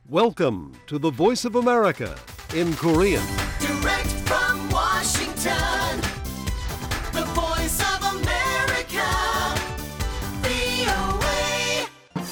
Welcome to the Voice of America in Korean. Direct from Washington, the Voice of America, VOA.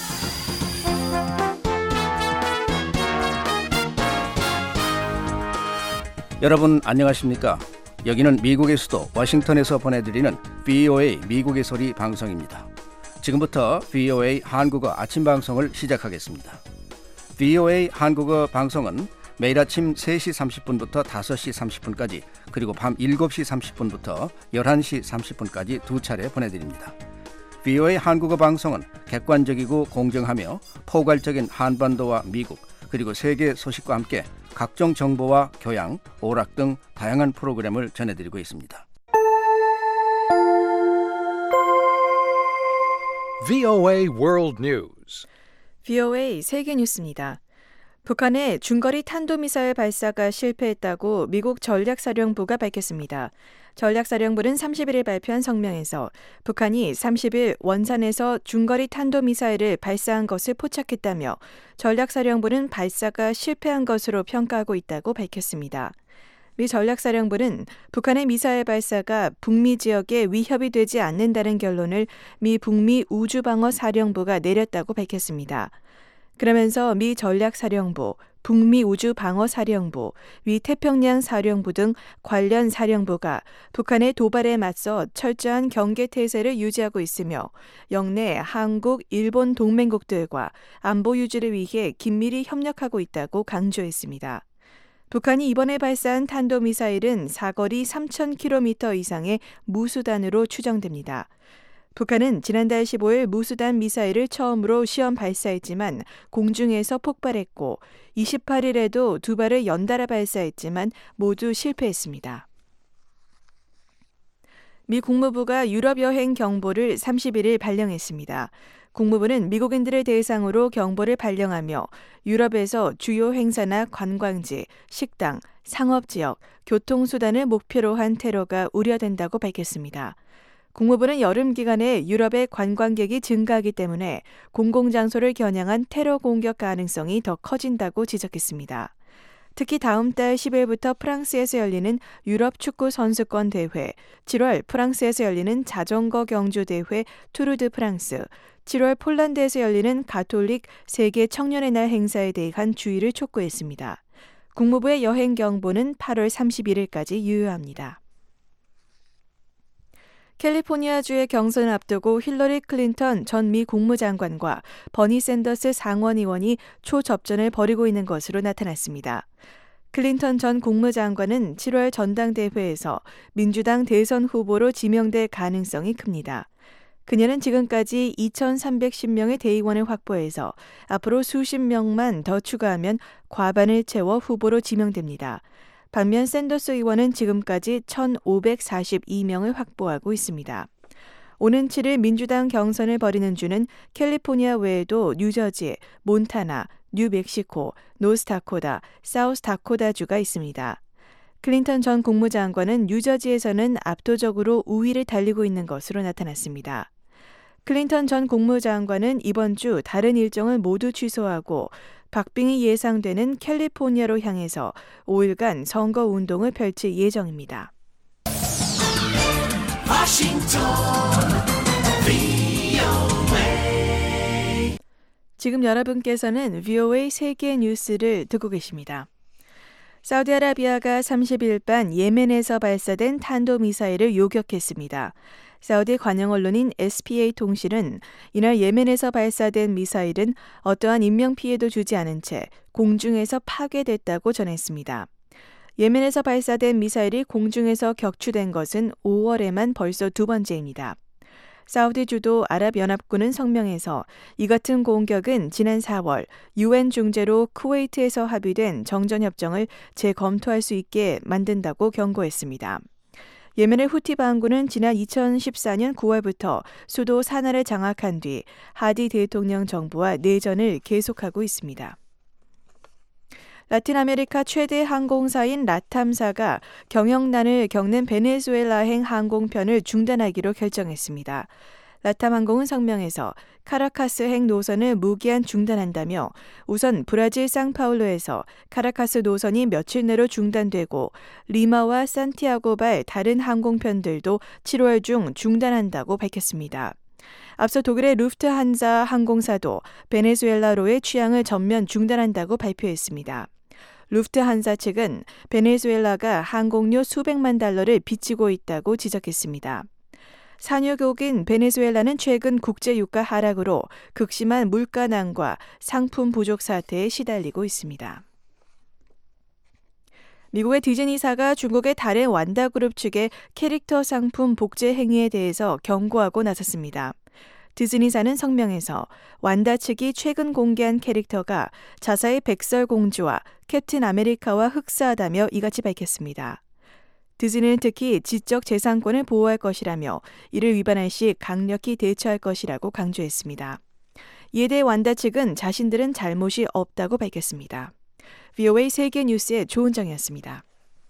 여러분 안녕하십니까? 여기는 미국의 수도 워싱턴에서 보내드리는 VOA 미국의 소리 방송입니다. 지금부터 VOA 한국어 아침 방송을 시작하겠습니다. VOA 한국어 방송은 매일 아침 3시 30분부터 5시 30분까지 그리고 밤 7시 30분부터 11시 30분까지 두 차례 보내드립니다. VOA 한국어 방송은 객관적이고 공정하며 포괄적인 한반도와 미국 그리고 세계 소식과 함께 각종 정보와 교양, 오락 등 다양한 프로그램을 전해드리고 있습니다. VOA World News. VOA 세계 뉴스입니다. 북한의 중거리 탄도미사일 발사가 실패했다고 미국 전략사령부가 밝혔습니다. 전략사령부는 31일 발표한 성명에서 북한이 30일 원산에서 중거리 탄도미사일을 발사한 것을 포착했다며 전략사령부는 발사가 실패한 것으로 평가하고 있다고 밝혔습니다. 미 전략사령부는 북한의 미사일 발사가 북미 지역에 위협이 되지 않는다는 결론을 미 북미 우주방어사령부가 내렸다고 밝혔습니다. 그러면서 미 전략사령부, 북미 우주방어사령부, 미 태평양사령부 등 관련 사령부가 북한의 도발에 맞서 철저한 경계태세를 유지하고 있으며 영내 한국, 일본 동맹국들과 안보 유지를 위해 긴밀히 협력하고 있다고 강조했습니다. 북한이 이번에 발사한 탄도미사일은 사거리 3,000km 이상의 무수단으로 추정됩니다. 북한은 지난달 15일 무수단 미사일을 처음으로 시험 발사했지만 공중에서 폭발했고 28일에도 두 발을 연달아 발사했지만 모두 실패했습니다. 미 국무부가 유럽 여행 경보를 31일 발령했습니다. 국무부는 미국인들을 대상으로 경보를 발령하며 유럽에서 주요 행사나 관광지, 식당, 상업지역, 교통수단을 목표로 한 테러가 우려된다고 밝혔습니다. 국무부는 여름 기간에 유럽의 관광객이 증가하기 때문에 공공장소를 겨냥한 테러 공격 가능성이 더 커진다고 지적했습니다. 특히 다음 달 10일부터 프랑스에서 열리는 유럽 축구 선수권 대회, 7월 프랑스에서 열리는 자전거 경주 대회 투르 드 프랑스, 7월 폴란드에서 열리는 가톨릭 세계 청년의 날 행사에 대한 주의를 촉구했습니다. 국무부의 여행 경보는 8월 31일까지 유효합니다. 캘리포니아주의 경선을 앞두고 힐러리 클린턴 전 미 국무장관과 버니 샌더스 상원의원이 초접전을 벌이고 있는 것으로 나타났습니다. 클린턴 전 국무장관은 7월 전당대회에서 민주당 대선 후보로 지명될 가능성이 큽니다. 그녀는 지금까지 2,310명의 대의원을 확보해서 앞으로 수십 명만 더 추가하면 과반을 채워 후보로 지명됩니다. 반면 샌더스 의원은 지금까지 1,542명을 확보하고 있습니다. 오는 7일 민주당 경선을 벌이는 주는 캘리포니아 외에도 뉴저지, 몬타나, 뉴멕시코, 노스다코다, 사우스다코다주가 있습니다. 클린턴 전 국무장관은 뉴저지에서는 압도적으로 우위를 달리고 있는 것으로 나타났습니다. 클린턴 전 국무장관은 이번 주 다른 일정을 모두 취소하고 박빙이 예상되는 캘리포니아로 향해서 5일간 선거운동을 펼칠 예정입니다. 지금 여러분께서는 VOA 세계 뉴스를 듣고 계십니다. 사우디아라비아가 30일 밤 예멘에서 발사된 탄도미사일을 요격했습니다. 사우디 관영 언론인 SPA 통신은 이날 예멘에서 발사된 미사일은 어떠한 인명피해도 주지 않은 채 공중에서 파괴됐다고 전했습니다. 예멘에서 발사된 미사일이 공중에서 격추된 것은 5월에만 벌써 두 번째입니다. 사우디 주도 아랍연합군은 성명에서 이 같은 공격은 지난 4월 UN 중재로 쿠웨이트에서 합의된 정전협정을 재검토할 수 있게 만든다고 경고했습니다. 예멘의 후티 반군은 지난 2014년 9월부터 수도 사나를 장악한 뒤 하디 대통령 정부와 내전을 계속하고 있습니다. 라틴 아메리카 최대 항공사인 라탐사가 경영난을 겪는 베네수엘라행 항공편을 중단하기로 결정했습니다. 라탐항공은 성명에서 카라카스행 노선을 무기한 중단한다며 우선 브라질 상파울루에서 카라카스 노선이 며칠 내로 중단되고 리마와 산티아고발 다른 항공편들도 7월 중 중단한다고 밝혔습니다. 앞서 독일의 루프트한자 항공사도 베네수엘라로의 취항을 전면 중단한다고 발표했습니다. 루프트한자 측은 베네수엘라가 항공료 수백만 달러를 빚지고 있다고 지적했습니다. 산유국인 베네수엘라는 최근 국제유가 하락으로 극심한 물가난과 상품 부족 사태에 시달리고 있습니다. 미국의 디즈니사가 중국의 다른 완다그룹 측의 캐릭터 상품 복제 행위에 대해서 경고하고 나섰습니다. 디즈니사는 성명에서 완다 측이 최근 공개한 캐릭터가 자사의 백설공주와 캡틴 아메리카와 흡사하다며 이같이 밝혔습니다. 디즈니는 특히 지적 재산권을 보호할 것이라며 이를 위반할 시 강력히 대처할 것이라고 강조했습니다. 이에 대해 완다 측은 자신들은 잘못이 없다고 밝혔습니다. VOA 세계 뉴스의 조은정이었습니다.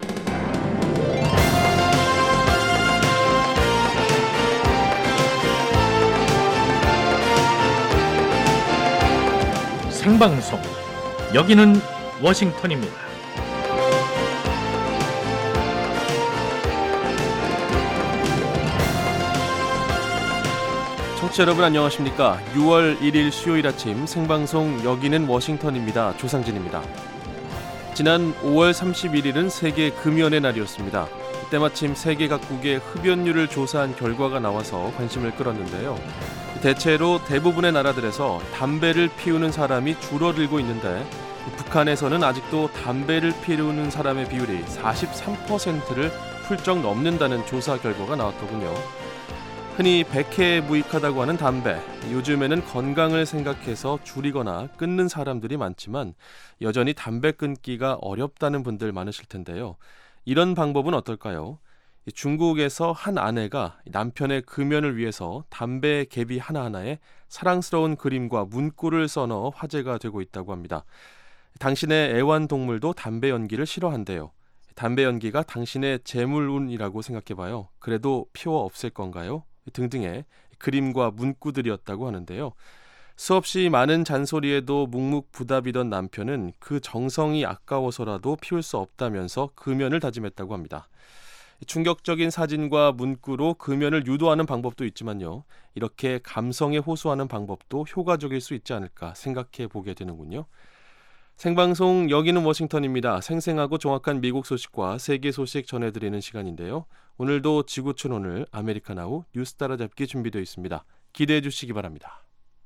생방송 여기는 워싱턴입니다. 청취자 여러분 안녕하십니까? 6월 1일 수요일 아침 생방송 여기는 워싱턴입니다. 조상진입니다. 지난 5월 31일은 세계 금연의 날이었습니다. 때마침 세계 각국의 흡연율을 조사한 결과가 나와서 관심을 끌었는데요. 대체로 대부분의 나라들에서 담배를 피우는 사람이 줄어들고 있는데 북한에서는 아직도 담배를 피우는 사람의 비율이 43%를 훌쩍 넘는다는 조사 결과가 나왔더군요. 흔히 백해에 무익하다고 하는 담배, 요즘에는 건강을 생각해서 줄이거나 끊는 사람들이 많지만 여전히 담배 끊기가 어렵다는 분들 많으실 텐데요. 이런 방법은 어떨까요? 중국에서 한 아내가 남편의 금연을 위해서 담배 개비 하나하나에 사랑스러운 그림과 문구를 써넣어 화제가 되고 있다고 합니다. 당신의 애완동물도 담배 연기를 싫어한대요. 담배 연기가 당신의 재물운이라고 생각해봐요. 그래도 피워 없앨 건가요? 등등의 그림과 문구들이었다고 하는데요. 수없이 많은 잔소리에도 묵묵부답이던 남편은 그 정성이 아까워서라도 피울 수 없다면서 금연을 다짐했다고 합니다. 충격적인 사진과 문구로 금연을 유도하는 방법도 있지만요. 이렇게 감성에 호소하는 방법도 효과적일 수 있지 않을까 생각해 보게 되는군요. 생방송 여기는 워싱턴입니다. 생생하고 정확한 미국 소식과 세계 소식 전해드리는 시간인데요. 오늘도 지구촌 오늘 아메리카나우 뉴스 따라잡기 준비되어 있습니다. 기대해 주시기 바랍니다.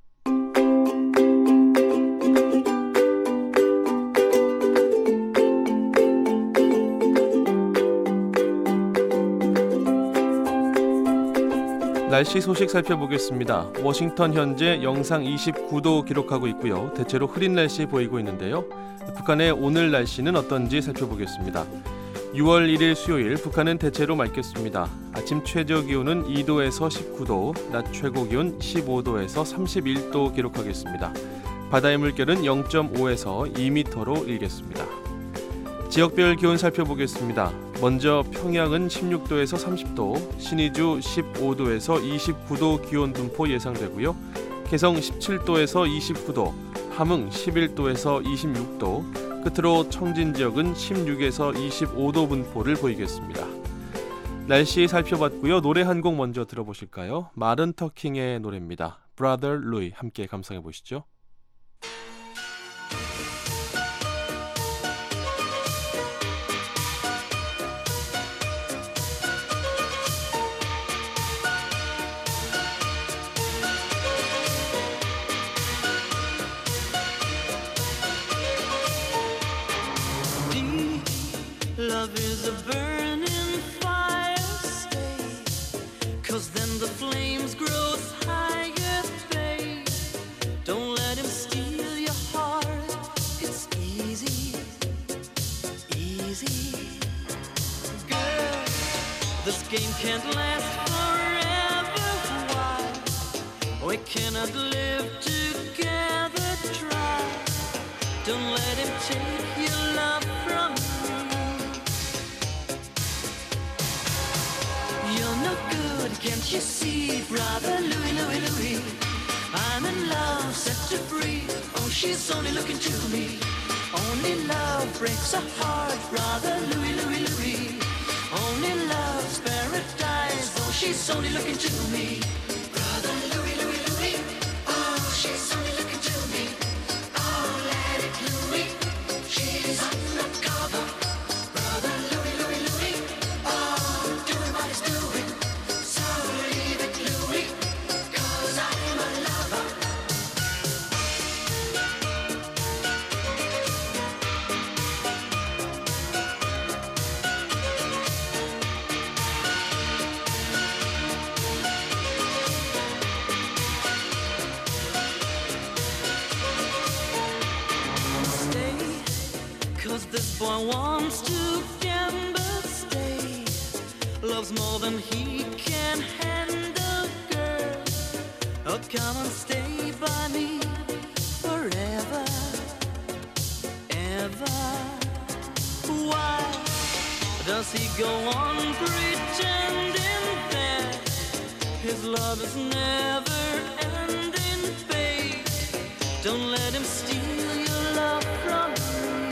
날씨 소식 살펴보겠습니다. 워싱턴 현재 영상 29도 기록하고 있고요. 대체로 흐린 날씨 보이고 있는데요. 북한의 오늘 날씨는 어떤지 살펴보겠습니다. 6월 1일 수요일 북한은 대체로 맑겠습니다. 아침 최저 기온은 2도에서 19도, 낮 최고 기온 15도에서 31도 기록하겠습니다. 바다의 물결은 0.5에서 2m로 일겠습니다. 지역별 기온 살펴보겠습니다. 먼저 평양은 16도에서 30도, 신의주 15도에서 29도 기온 분포 예상되고요. 개성 17도에서 29도, 함흥 11도에서 26도, 끝으로 청진 지역은 16에서 25도 분포를 보이겠습니다. 날씨 살펴봤고요. 노래 한 곡 먼저 들어보실까요? 마른 터킹의 노래입니다. Brother Louie 함께 감상해 보시죠. Love is a burning fire, stay, 'cause then the flames grow higher, babe. Don't let him steal your heart, it's easy, easy. Girl, this game can't last forever, why? We cannot live together, try. Don't let him take your love from me. You're no good, can't you see? Brother Louie, her free. Oh, she's only looking to me. Only love breaks a heart, brother Louie, Louie, Louie. Only love's paradise. Oh, she's only looking to me. Brother Louie, Louie, Louie. Oh, she's only looking to me. Oh, let it Louie. She's undercover. Brother Louie, Louie, Louie. Oh, doing what he's doing. So leave it Louie, 'cause I'm a lover. Stay, 'cause this boy wants to gamble. Stay, loves more than he can handle, girl. Oh, come and stay by me forever, ever. Why does he go on pretending that his love is never ending, babe? Don't let him steal your love from me.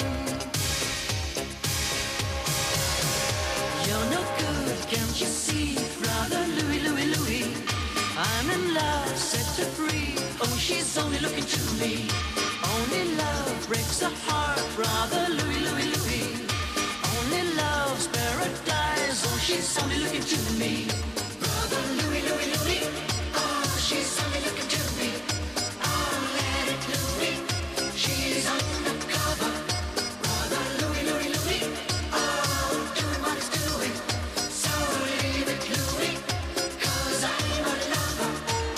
You're no good, can't you see, brother Louie, Louie, Louie? I'm in love, set her free. Oh, she's only looking to me. Only love breaks a heart, brother Louie, Louie, Louie. Only love's paradise. Oh, she's only looking to me. Brother Louie, Louie, Louie. Oh, she's only looking to me. Oh, let it Louie. She's undercover. Brother Louie, Louie, Louie. Oh, doing what he's doing. So leave it Louie, 'cause I'm a lover.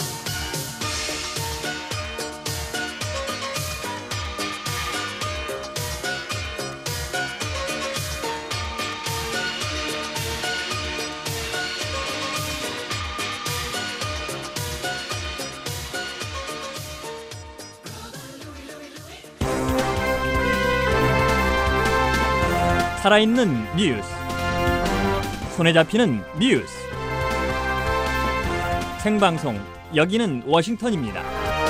살아있는 뉴스, 손에 잡히는 뉴스, 생방송 여기는 워싱턴입니다.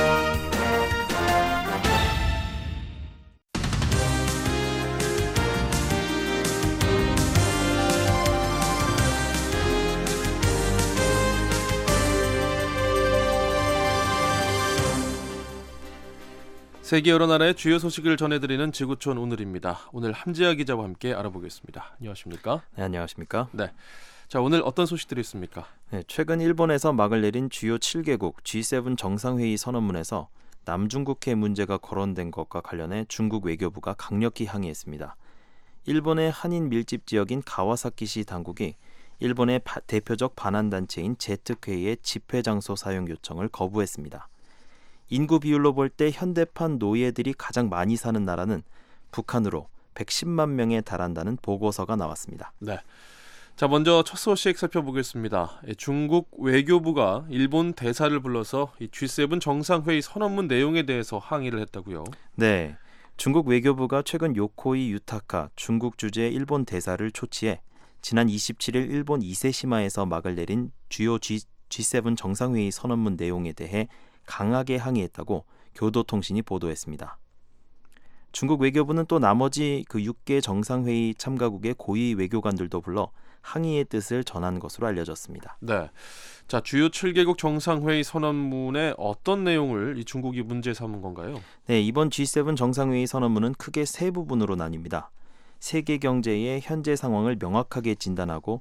세계 여러 나라의 주요 소식을 전해드리는 지구촌 오늘입니다. 오늘 함지아 기자와 함께 알아보겠습니다. 안녕하십니까? 네, 안녕하십니까? 네. 자, 오늘 어떤 소식들이 있습니까? 네, 최근 일본에서 막을 내린 주요 7개국 G7 정상회의 선언문에서 남중국해 문제가 거론된 것과 관련해 중국 외교부가 강력히 항의했습니다. 일본의 한인 밀집 지역인 가와사키시 당국이 일본의 대표적 반환단체인 제특회의 집회 장소 사용 요청을 거부했습니다. 인구 비율로 볼 때 현대판 노예들이 가장 많이 사는 나라는 북한으로 110만 명에 달한다는 보고서가 나왔습니다. 네. 자, 먼저 첫 소식 살펴보겠습니다. 중국 외교부가 일본 대사를 불러서 이 G7 정상회의 선언문 내용에 대해서 항의를 했다고요? 네. 중국 외교부가 최근 요코이 유타카 중국 주재 일본 대사를 초치해 지난 27일 일본 이세시마에서 막을 내린 주요 G7 정상회의 선언문 내용에 대해 강하게 항의했다고 교도통신이 보도했습니다. 중국 외교부는 또 나머지 그 6개 정상회의 참가국의 고위 외교관들도 불러 항의의 뜻을 전한 것으로 알려졌습니다. 네. 자, 주요 7개국 정상회의 선언문에 어떤 내용을 이 중국이 문제 삼은 건가요? 네, 이번 G7 정상회의 선언문은 크게 세 부분으로 나뉩니다. 세계 경제의 현재 상황을 명확하게 진단하고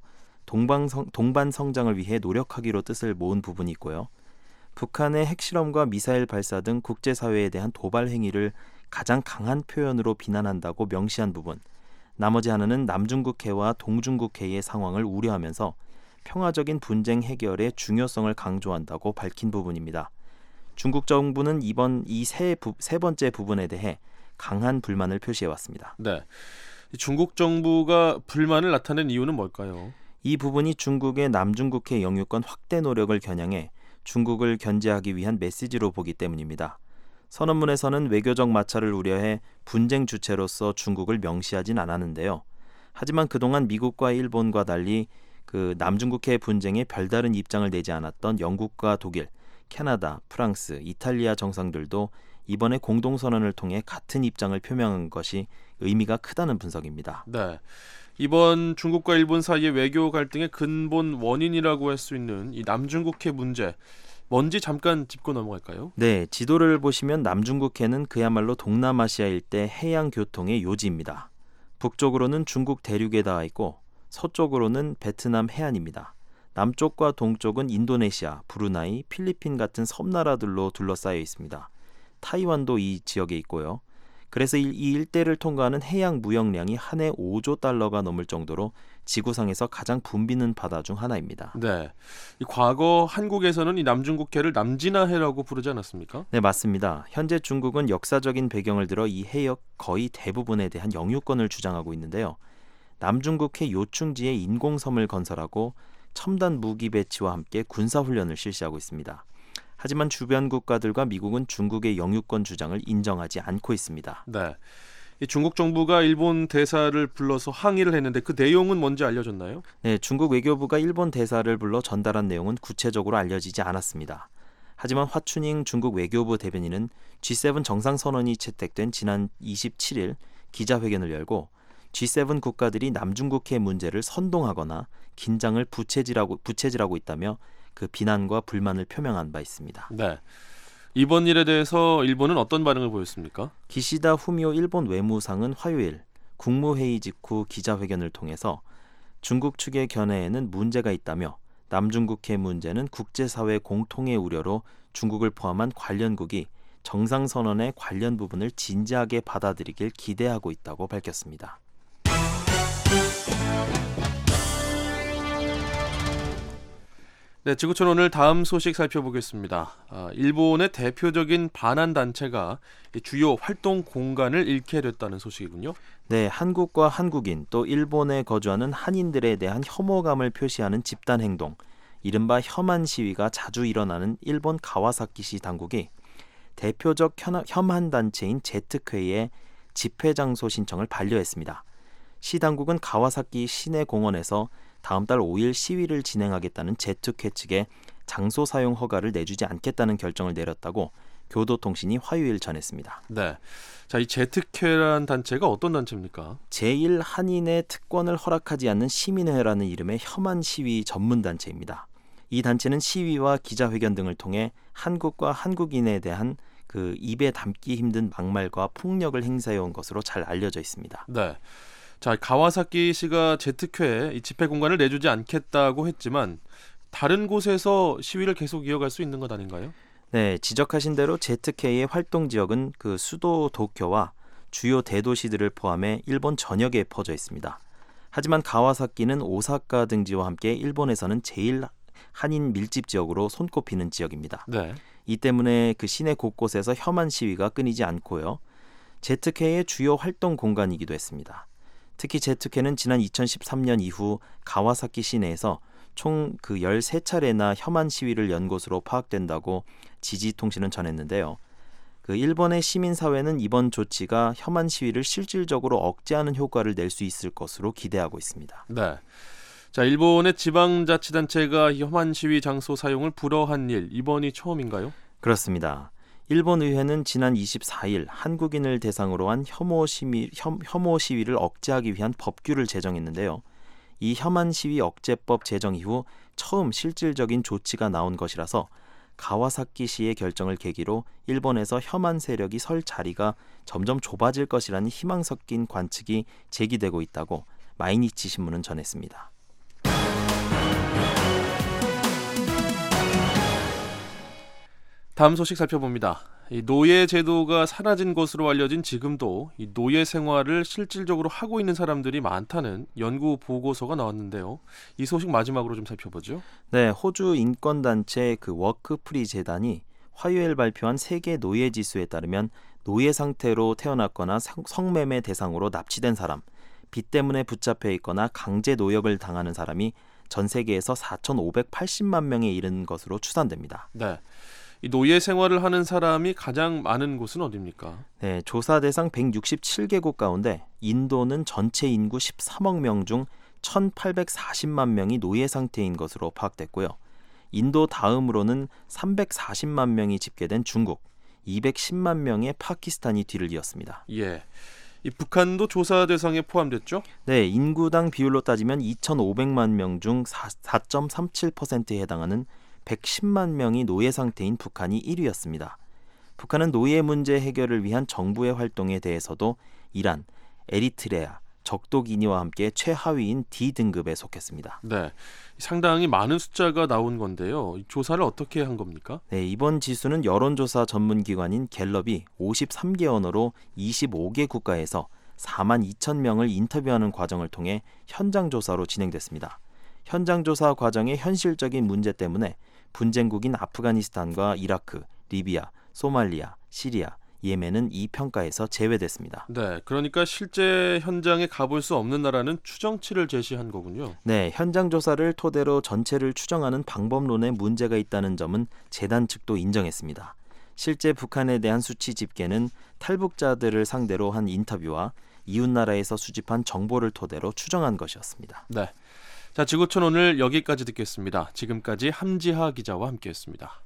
동반 성장을 위해 노력하기로 뜻을 모은 부분이 있고요. 북한의 핵실험과 미사일 발사 등 국제사회에 대한 도발 행위를 가장 강한 표현으로 비난한다고 명시한 부분, 나머지 하나는 남중국해와 동중국해의 상황을 우려하면서 평화적인 분쟁 해결의 중요성을 강조한다고 밝힌 부분입니다. 중국 정부는 이번 이 세 번째 부분에 대해 강한 불만을 표시해왔습니다. 네, 중국 정부가 불만을 나타낸 이유는 뭘까요? 이 부분이 중국의 남중국해 영유권 확대 노력을 겨냥해 중국을 견제하기 위한 메시지로 보기 때문입니다. 선언문에서는 외교적 마찰을 우려해 분쟁 주체로서 중국을 명시하진 않았는데요. 하지만 그동안 미국과 일본과 달리 그 남중국해 분쟁에 별다른 입장을 내지 않았던 영국과 독일, 캐나다, 프랑스, 이탈리아 정상들도 이번에 공동선언을 통해 같은 입장을 표명한 것이 의미가 크다는 분석입니다. 네. 이번 중국과 일본 사이의 외교 갈등의 근본 원인이라고 할 수 있는 이 남중국해 문제, 뭔지 잠깐 짚고 넘어갈까요? 네, 지도를 보시면 남중국해는 그야말로 동남아시아 일대 해양 교통의 요지입니다. 북쪽으로는 중국 대륙에 닿아 있고 서쪽으로는 베트남 해안입니다. 남쪽과 동쪽은 인도네시아, 브루나이, 필리핀 같은 섬나라들로 둘러싸여 있습니다. 타이완도 이 지역에 있고요. 그래서 이 일대를 통과하는 해양 무역량이 한 해 5조 달러가 넘을 정도로 지구상에서 가장 붐비는 바다 중 하나입니다. 네. 이 과거 한국에서는 이 남중국해를 남진하해라고 부르지 않았습니까? 네, 맞습니다. 현재 중국은 역사적인 배경을 들어 이 해역 거의 대부분에 대한 영유권을 주장하고 있는데요. 남중국해 요충지에 인공섬을 건설하고 첨단 무기 배치와 함께 군사훈련을 실시하고 있습니다. 하지만 주변 국가들과 미국은 중국의 영유권 주장을 인정하지 않고 있습니다. 네. 이 중국 정부가 일본 대사를 불러서 항의를 했는데 그 내용은 뭔지 알려졌나요? 네, 중국 외교부가 일본 대사를 불러 전달한 내용은 구체적으로 알려지지 않았습니다. 하지만 화춘잉 중국 외교부 대변인은 G7 정상선언이 채택된 지난 27일 기자회견을 열고 G7 국가들이 남중국해 문제를 선동하거나 긴장을 부채질하고 있다며 그 비난과 불만을 표명한 바 있습니다. 네. 이번 일에 대해서 일본은 어떤 반응을 보였습니까? 기시다 후미오 일본 외무상은 화요일 국무회의 직후 기자회견을 통해서 중국 측의 견해에는 문제가 있다며 남중국해 문제는 국제사회 공통의 우려로 중국을 포함한 관련국이 정상선언의 관련 부분을 진지하게 받아들이길 기대하고 있다고 밝혔습니다. 네, 지구촌 오늘 다음 소식 살펴보겠습니다. 일본의 대표적인 반한 단체가 주요 활동 공간을 잃게 됐다는 소식이군요. 네, 한국과 한국인 또 일본에 거주하는 한인들에 대한 혐오감을 표시하는 집단 행동, 이른바 혐한 시위가 자주 일어나는 일본 가와사키시 당국이 대표적 혐한 단체인 제특회의 집회 장소 신청을 반려했습니다. 시 당국은 가와사키 시내 공원에서 다음 달 5일 시위를 진행하겠다는 제특회 측에 장소 사용 허가를 내주지 않겠다는 결정을 내렸다고 교도통신이 화요일 전했습니다. 네, 자, 이 제특회란 단체가 어떤 단체입니까? 제1한인의 특권을 허락하지 않는 시민회라는 이름의 혐한 시위 전문 단체입니다. 이 단체는 시위와 기자회견 등을 통해 한국과 한국인에 대한 그 입에 담기 힘든 막말과 폭력을 행사해온 것으로 잘 알려져 있습니다. 네. 자, 가와사키 시가 제특회에 이 집회 공간을 내주지 않겠다고 했지만 다른 곳에서 시위를 계속 이어갈 수 있는 것 아닌가요? 네, 지적하신 대로 제특회의 활동 지역은 그 수도 도쿄와 주요 대도시들을 포함해 일본 전역에 퍼져 있습니다. 하지만 가와사키는 오사카 등지와 함께 일본에서는 제일 한인 밀집 지역으로 손꼽히는 지역입니다. 네. 이 때문에 그 시내 곳곳에서 혐한 시위가 끊이지 않고요. 제특회의 주요 활동 공간이기도 했습니다. 특히 제특회는 지난 2013년 이후 가와사키 시내에서 총 그 13차례나 혐한 시위를 연 것으로 파악된다고 지지통신은 전했는데요. 그 일본의 시민사회는 이번 조치가 혐한 시위를 실질적으로 억제하는 효과를 낼 수 있을 것으로 기대하고 있습니다. 네. 자, 일본의 지방자치단체가 혐한 시위 장소 사용을 불허한 일, 이번이 처음인가요? 그렇습니다. 일본 의회는 지난 24일 한국인을 대상으로 한 혐오 시위를 억제하기 위한 법규를 제정했는데요. 이 혐한 시위 억제법 제정 이후 처음 실질적인 조치가 나온 것이라서 가와사키시의 결정을 계기로 일본에서 혐한 세력이 설 자리가 점점 좁아질 것이라는 희망 섞인 관측이 제기되고 있다고 마이니치 신문은 전했습니다. 다음 소식 살펴봅니다. 이 노예 제도가 사라진 것으로 알려진 지금도 이 노예 생활을 실질적으로 하고 있는 사람들이 많다는 연구 보고서가 나왔는데요. 이 소식 마지막으로 좀 살펴보죠. 네, 호주 인권단체 그 워크프리 재단이 화요일 발표한 세계 노예 지수에 따르면 노예 상태로 태어났거나 성매매 대상으로 납치된 사람, 빚 때문에 붙잡혀 있거나 강제 노역을 당하는 사람이 전 세계에서 4,580만 명에 이르는 것으로 추산됩니다. 네. 이 노예 생활을 하는 사람이 가장 많은 곳은 어디입니까? 네, 조사 대상 167개국 가운데 인도는 전체 인구 13억 명 중 1,840만 명이 노예 상태인 것으로 파악됐고요. 인도 다음으로는 340만 명이 집계된 중국, 210만 명의 파키스탄이 뒤를 이었습니다. 예. 이 북한도 조사 대상에 포함됐죠? 네, 인구당 비율로 따지면 2,500만 명 중 4.37%에 해당하는 110만 명이 노예 상태인 북한이 1위였습니다. 북한은 노예 문제 해결을 위한 정부의 활동에 대해서도 이란, 에리트레아, 적도기니와 함께 최하위인 D등급에 속했습니다. 네, 상당히 많은 숫자가 나온 건데요. 이 조사를 어떻게 한 겁니까? 네, 이번 지수는 여론조사 전문기관인 갤럽이 53개 언어로 25개 국가에서 4만 2천 명을 인터뷰하는 과정을 통해 현장 조사로 진행됐습니다. 현장 조사 과정의 현실적인 문제 때문에 분쟁국인 아프가니스탄과 이라크, 리비아, 소말리아, 시리아, 예멘은 이 평가에서 제외됐습니다. 네, 그러니까 실제 현장에 가볼 수 없는 나라는 추정치를 제시한 거군요. 네, 현장 조사를 토대로 전체를 추정하는 방법론에 문제가 있다는 점은 재단 측도 인정했습니다. 실제 북한에 대한 수치 집계는 탈북자들을 상대로 한 인터뷰와 이웃나라에서 수집한 정보를 토대로 추정한 것이었습니다. 네, 자, 지구촌 오늘 여기까지 듣겠습니다. 지금까지 함지하 기자와 함께했습니다.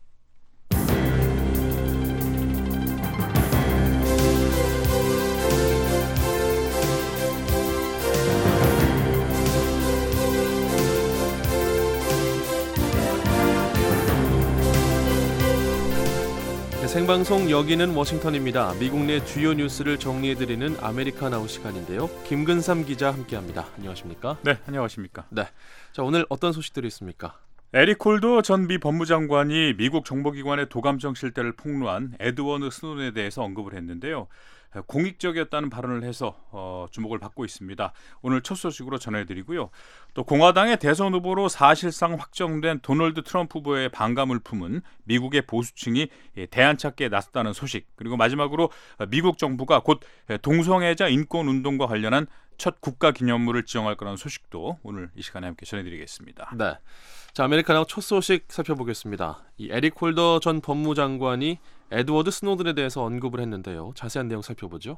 생방송 여기는 워싱턴입니다. 미국 내 주요 뉴스를 정리해드리는 아메리카나우 시간인데요. 김근삼 기자 함께합니다. 안녕하십니까? 네, 안녕하십니까? 네, 자, 오늘 어떤 소식들이 있습니까? 에릭 홀더 전 미 법무장관이 미국 정보기관의 도감청 실태를 폭로한 에드워드 스노든에 대해서 언급을 했는데요. 공익적이었다는 발언을 해서 주목을 받고 있습니다. 오늘 첫 소식으로 전해드리고요. 또 공화당의 대선 후보로 사실상 확정된 도널드 트럼프 후보의 반감을 품은 미국의 보수층이 대안 찾기에 나섰다는 소식, 그리고 마지막으로 미국 정부가 곧 동성애자 인권운동과 관련한 첫 국가기념물을 지정할 거라는 소식도 오늘 이 시간에 함께 전해드리겠습니다. 네, 자, 아메리카노 첫 소식 살펴보겠습니다. 이 에릭 홀더 전 법무장관이 에드워드 스노든에 대해서 언급을 했는데요. 자세한 내용 살펴보죠.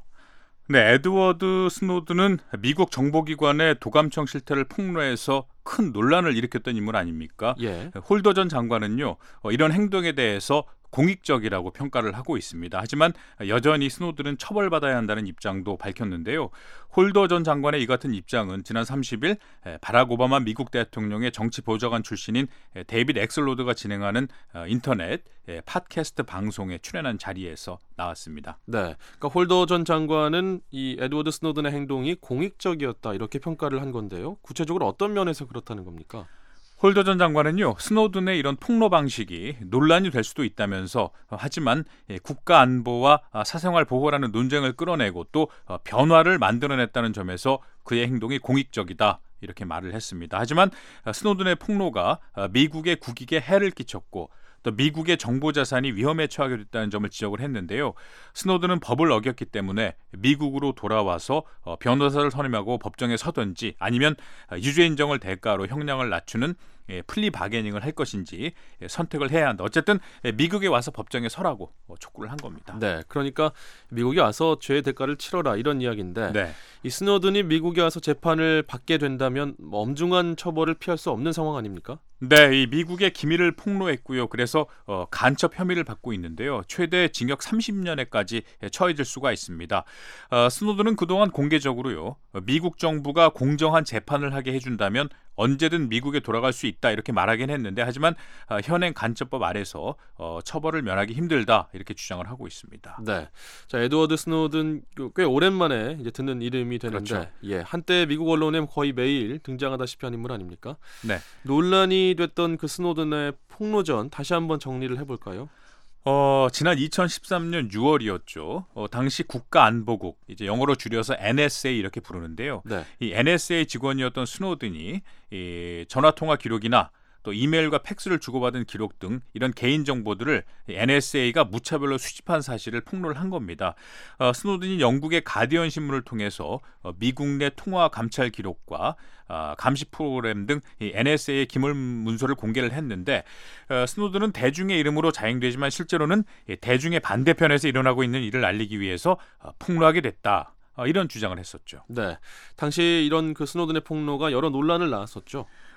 네, 에드워드 스노든은 미국 정보기관의 도감청 실태를 폭로해서 큰 논란을 일으켰던 인물 아닙니까? 예. 홀더 전 장관은요, 이런 행동에 대해서 공익적이라고 평가를 하고 있습니다. 하지만 여전히 스노든은 처벌받아야 한다는 입장도 밝혔는데요. 홀더 전 장관의 이 같은 입장은 지난 30일 바락 오바마 미국 대통령의 정치보좌관 출신인 데이빗 엑슬로드가 진행하는 인터넷 팟캐스트 방송에 출연한 자리에서 나왔습니다. 네, 그러니까 홀더 전 장관은 이 에드워드 스노든의 행동이 공익적이었다 이렇게 평가를 한 건데요. 구체적으로 어떤 면에서 그렇다는 겁니까? 홀더 전 장관은요, 스노든의 이런 폭로 방식이 논란이 될 수도 있다면서 하지만 국가 안보와 사생활 보호라는 논쟁을 끌어내고 또 변화를 만들어냈다는 점에서 그의 행동이 공익적이다 이렇게 말을 했습니다. 하지만 스노든의 폭로가 미국의 국익에 해를 끼쳤고 또 미국의 정보 자산이 위험에 처하게 됐다는 점을 지적을 했는데요. 스노든은 법을 어겼기 때문에 미국으로 돌아와서 변호사를 선임하고 법정에 서든지 아니면 유죄 인정을 대가로 형량을 낮추는 플리 바게닝을 할 것인지 선택을 해야 한다. 어쨌든 미국에 와서 법정에 서라고 촉구를 한 겁니다. 네, 그러니까 미국에 와서 죄의 대가를 치러라 이런 이야기인데 네. 이 스노든이 미국에 와서 재판을 받게 된다면 엄중한 처벌을 피할 수 없는 상황 아닙니까? 네, 이 미국의 기밀을 폭로했고요. 그래서 간첩 혐의를 받고 있는데요. 최대 징역 30년에까지 처해질 수가 있습니다. 스노든은 그동안 공개적으로요, 미국 정부가 공정한 재판을 하게 해준다면 언제든 미국에 돌아갈 수 있다 이렇게 말하긴 했는데, 하지만 현행 간첩법 아래서 처벌을 면하기 힘들다 이렇게 주장을 하고 있습니다. 네, 자, 에드워드 스노든 꽤 오랜만에 이제 듣는 이름이 되는데, 그렇죠. 예, 한때 미국 언론에 거의 매일 등장하다시피 한 인물 아닙니까? 네. 논란이 됐던 그 스노든의 폭로전 다시 한번 정리를 해볼까요? 지난 2013년 6월이었죠. 당시 국가안보국, 이제 영어로 줄여서 NSA 이렇게 부르는데요. 네. 이 NSA 직원이었던 스노든이 이 전화통화 기록이나 또 이메일과 팩스를 주고받은 기록 등 이런 개인 정보들을 NSA가 무차별로 수집한 사실을 폭로를 한 겁니다. 스노든이 영국의 가디언 신문을 통해서 미국 내 통화 감찰 기록과 감시 프로그램 등 NSA의 기밀 문서를 공개를 했는데, 스노든은 대중의 이름으로 자행되지만 실제로는 대중의 반대편에서 일어나고 있는 일을 알리기 위해서 폭로하게 됐다. 이런 주장을 했었죠. 네, 당시 이런 그 스노든의 폭로가 여러 논란을 낳았었죠.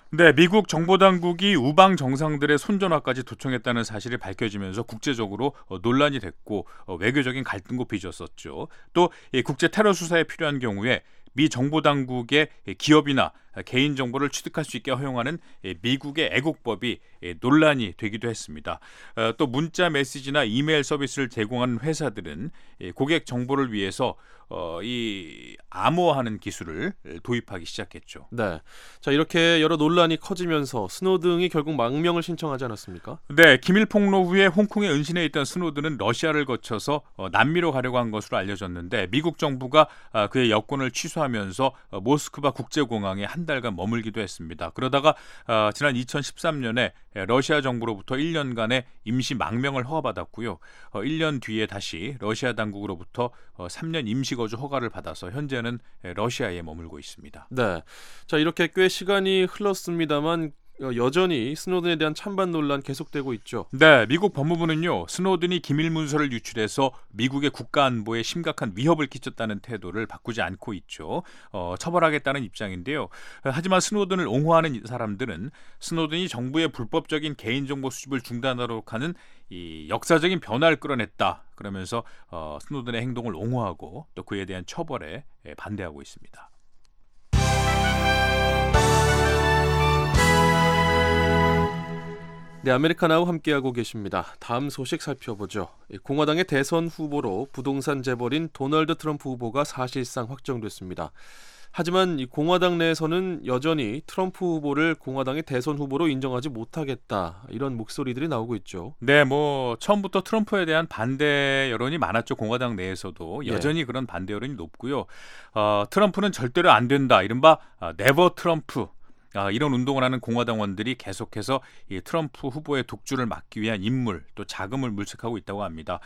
네, 미국 정보당국이 우방 정상들의 손전화까지 도청했다는 사실이 밝혀지면서 국제적으로 논란이 됐고 외교적인 갈등도 빚었었죠. 또 국제 테러 수사에 필요한 경우에 미 정보당국의 기업이나 개인 정보를 취득할 수 있게 허용하는 미국의 애국법이 논란이 되기도 했습니다. 또 문자 메시지나 이메일 서비스를 제공하는 회사들은 고객 정보를 위해서 이 암호화하는 기술을 도입하기 시작했죠. 네, 자 이렇게 여러 논란이 커지면서 스노든이 결국 망명을 신청하지 않았습니까? 네, 기밀 폭로 후에 홍콩에 은신해 있던 스노든은 러시아를 거쳐서 남미로 가려고 한 것으로 알려졌는데 미국 정부가 그의 여권을 취소하면서 모스크바 국제공항에 한 달간 머물기도 했습니다. 그러다가 지난 2013년에 러시아 정부로부터 1년간의 임시 망명을 허가받았고요. 1년 뒤에 다시 러시아 당국으로부터 3년 임시 거주 허가를 받아서 현재는 러시아에 머물고 있습니다. 네, 자 이렇게 꽤 시간이 흘렀습니다만 여전히 스노든에 대한 찬반 논란 계속되고 있죠. 네, 미국 법무부는요, 스노든이 기밀 문서를 유출해서 미국의 국가 안보에 심각한 위협을 끼쳤다는 태도를 바꾸지 않고 있죠. 처벌하겠다는 입장인데요. 하지만 스노든을 옹호하는 사람들은 스노든이 정부의 불법적인 개인정보 수집을 중단하도록 하는 이 역사적인 변화를 끌어냈다. 그러면서 스노든의 행동을 옹호하고 또 그에 대한 처벌에 반대하고 있습니다. 네, 아메리카나우 함께하고 계십니다. 다음 소식 살펴보죠. 공화당의 대선 후보로 부동산 재벌인 도널드 트럼프 후보가 사실상 확정됐습니다. 하지만 이 공화당 내에서는 여전히 트럼프 후보를 공화당의 대선 후보로 인정하지 못하겠다 이런 목소리들이 나오고 있죠. 네, 뭐 처음부터 트럼프에 대한 반대 여론이 많았죠. 공화당 내에서도 여전히 그런 반대 여론이 높고요. 트럼프는 절대로 안 된다. 이른바 네버 트럼프. 이런 운동을 하는 공화당원들이 계속해서 이 트럼프 후보의 독주를 막기 위한 인물 또 자금을 물색하고 있다고 합니다.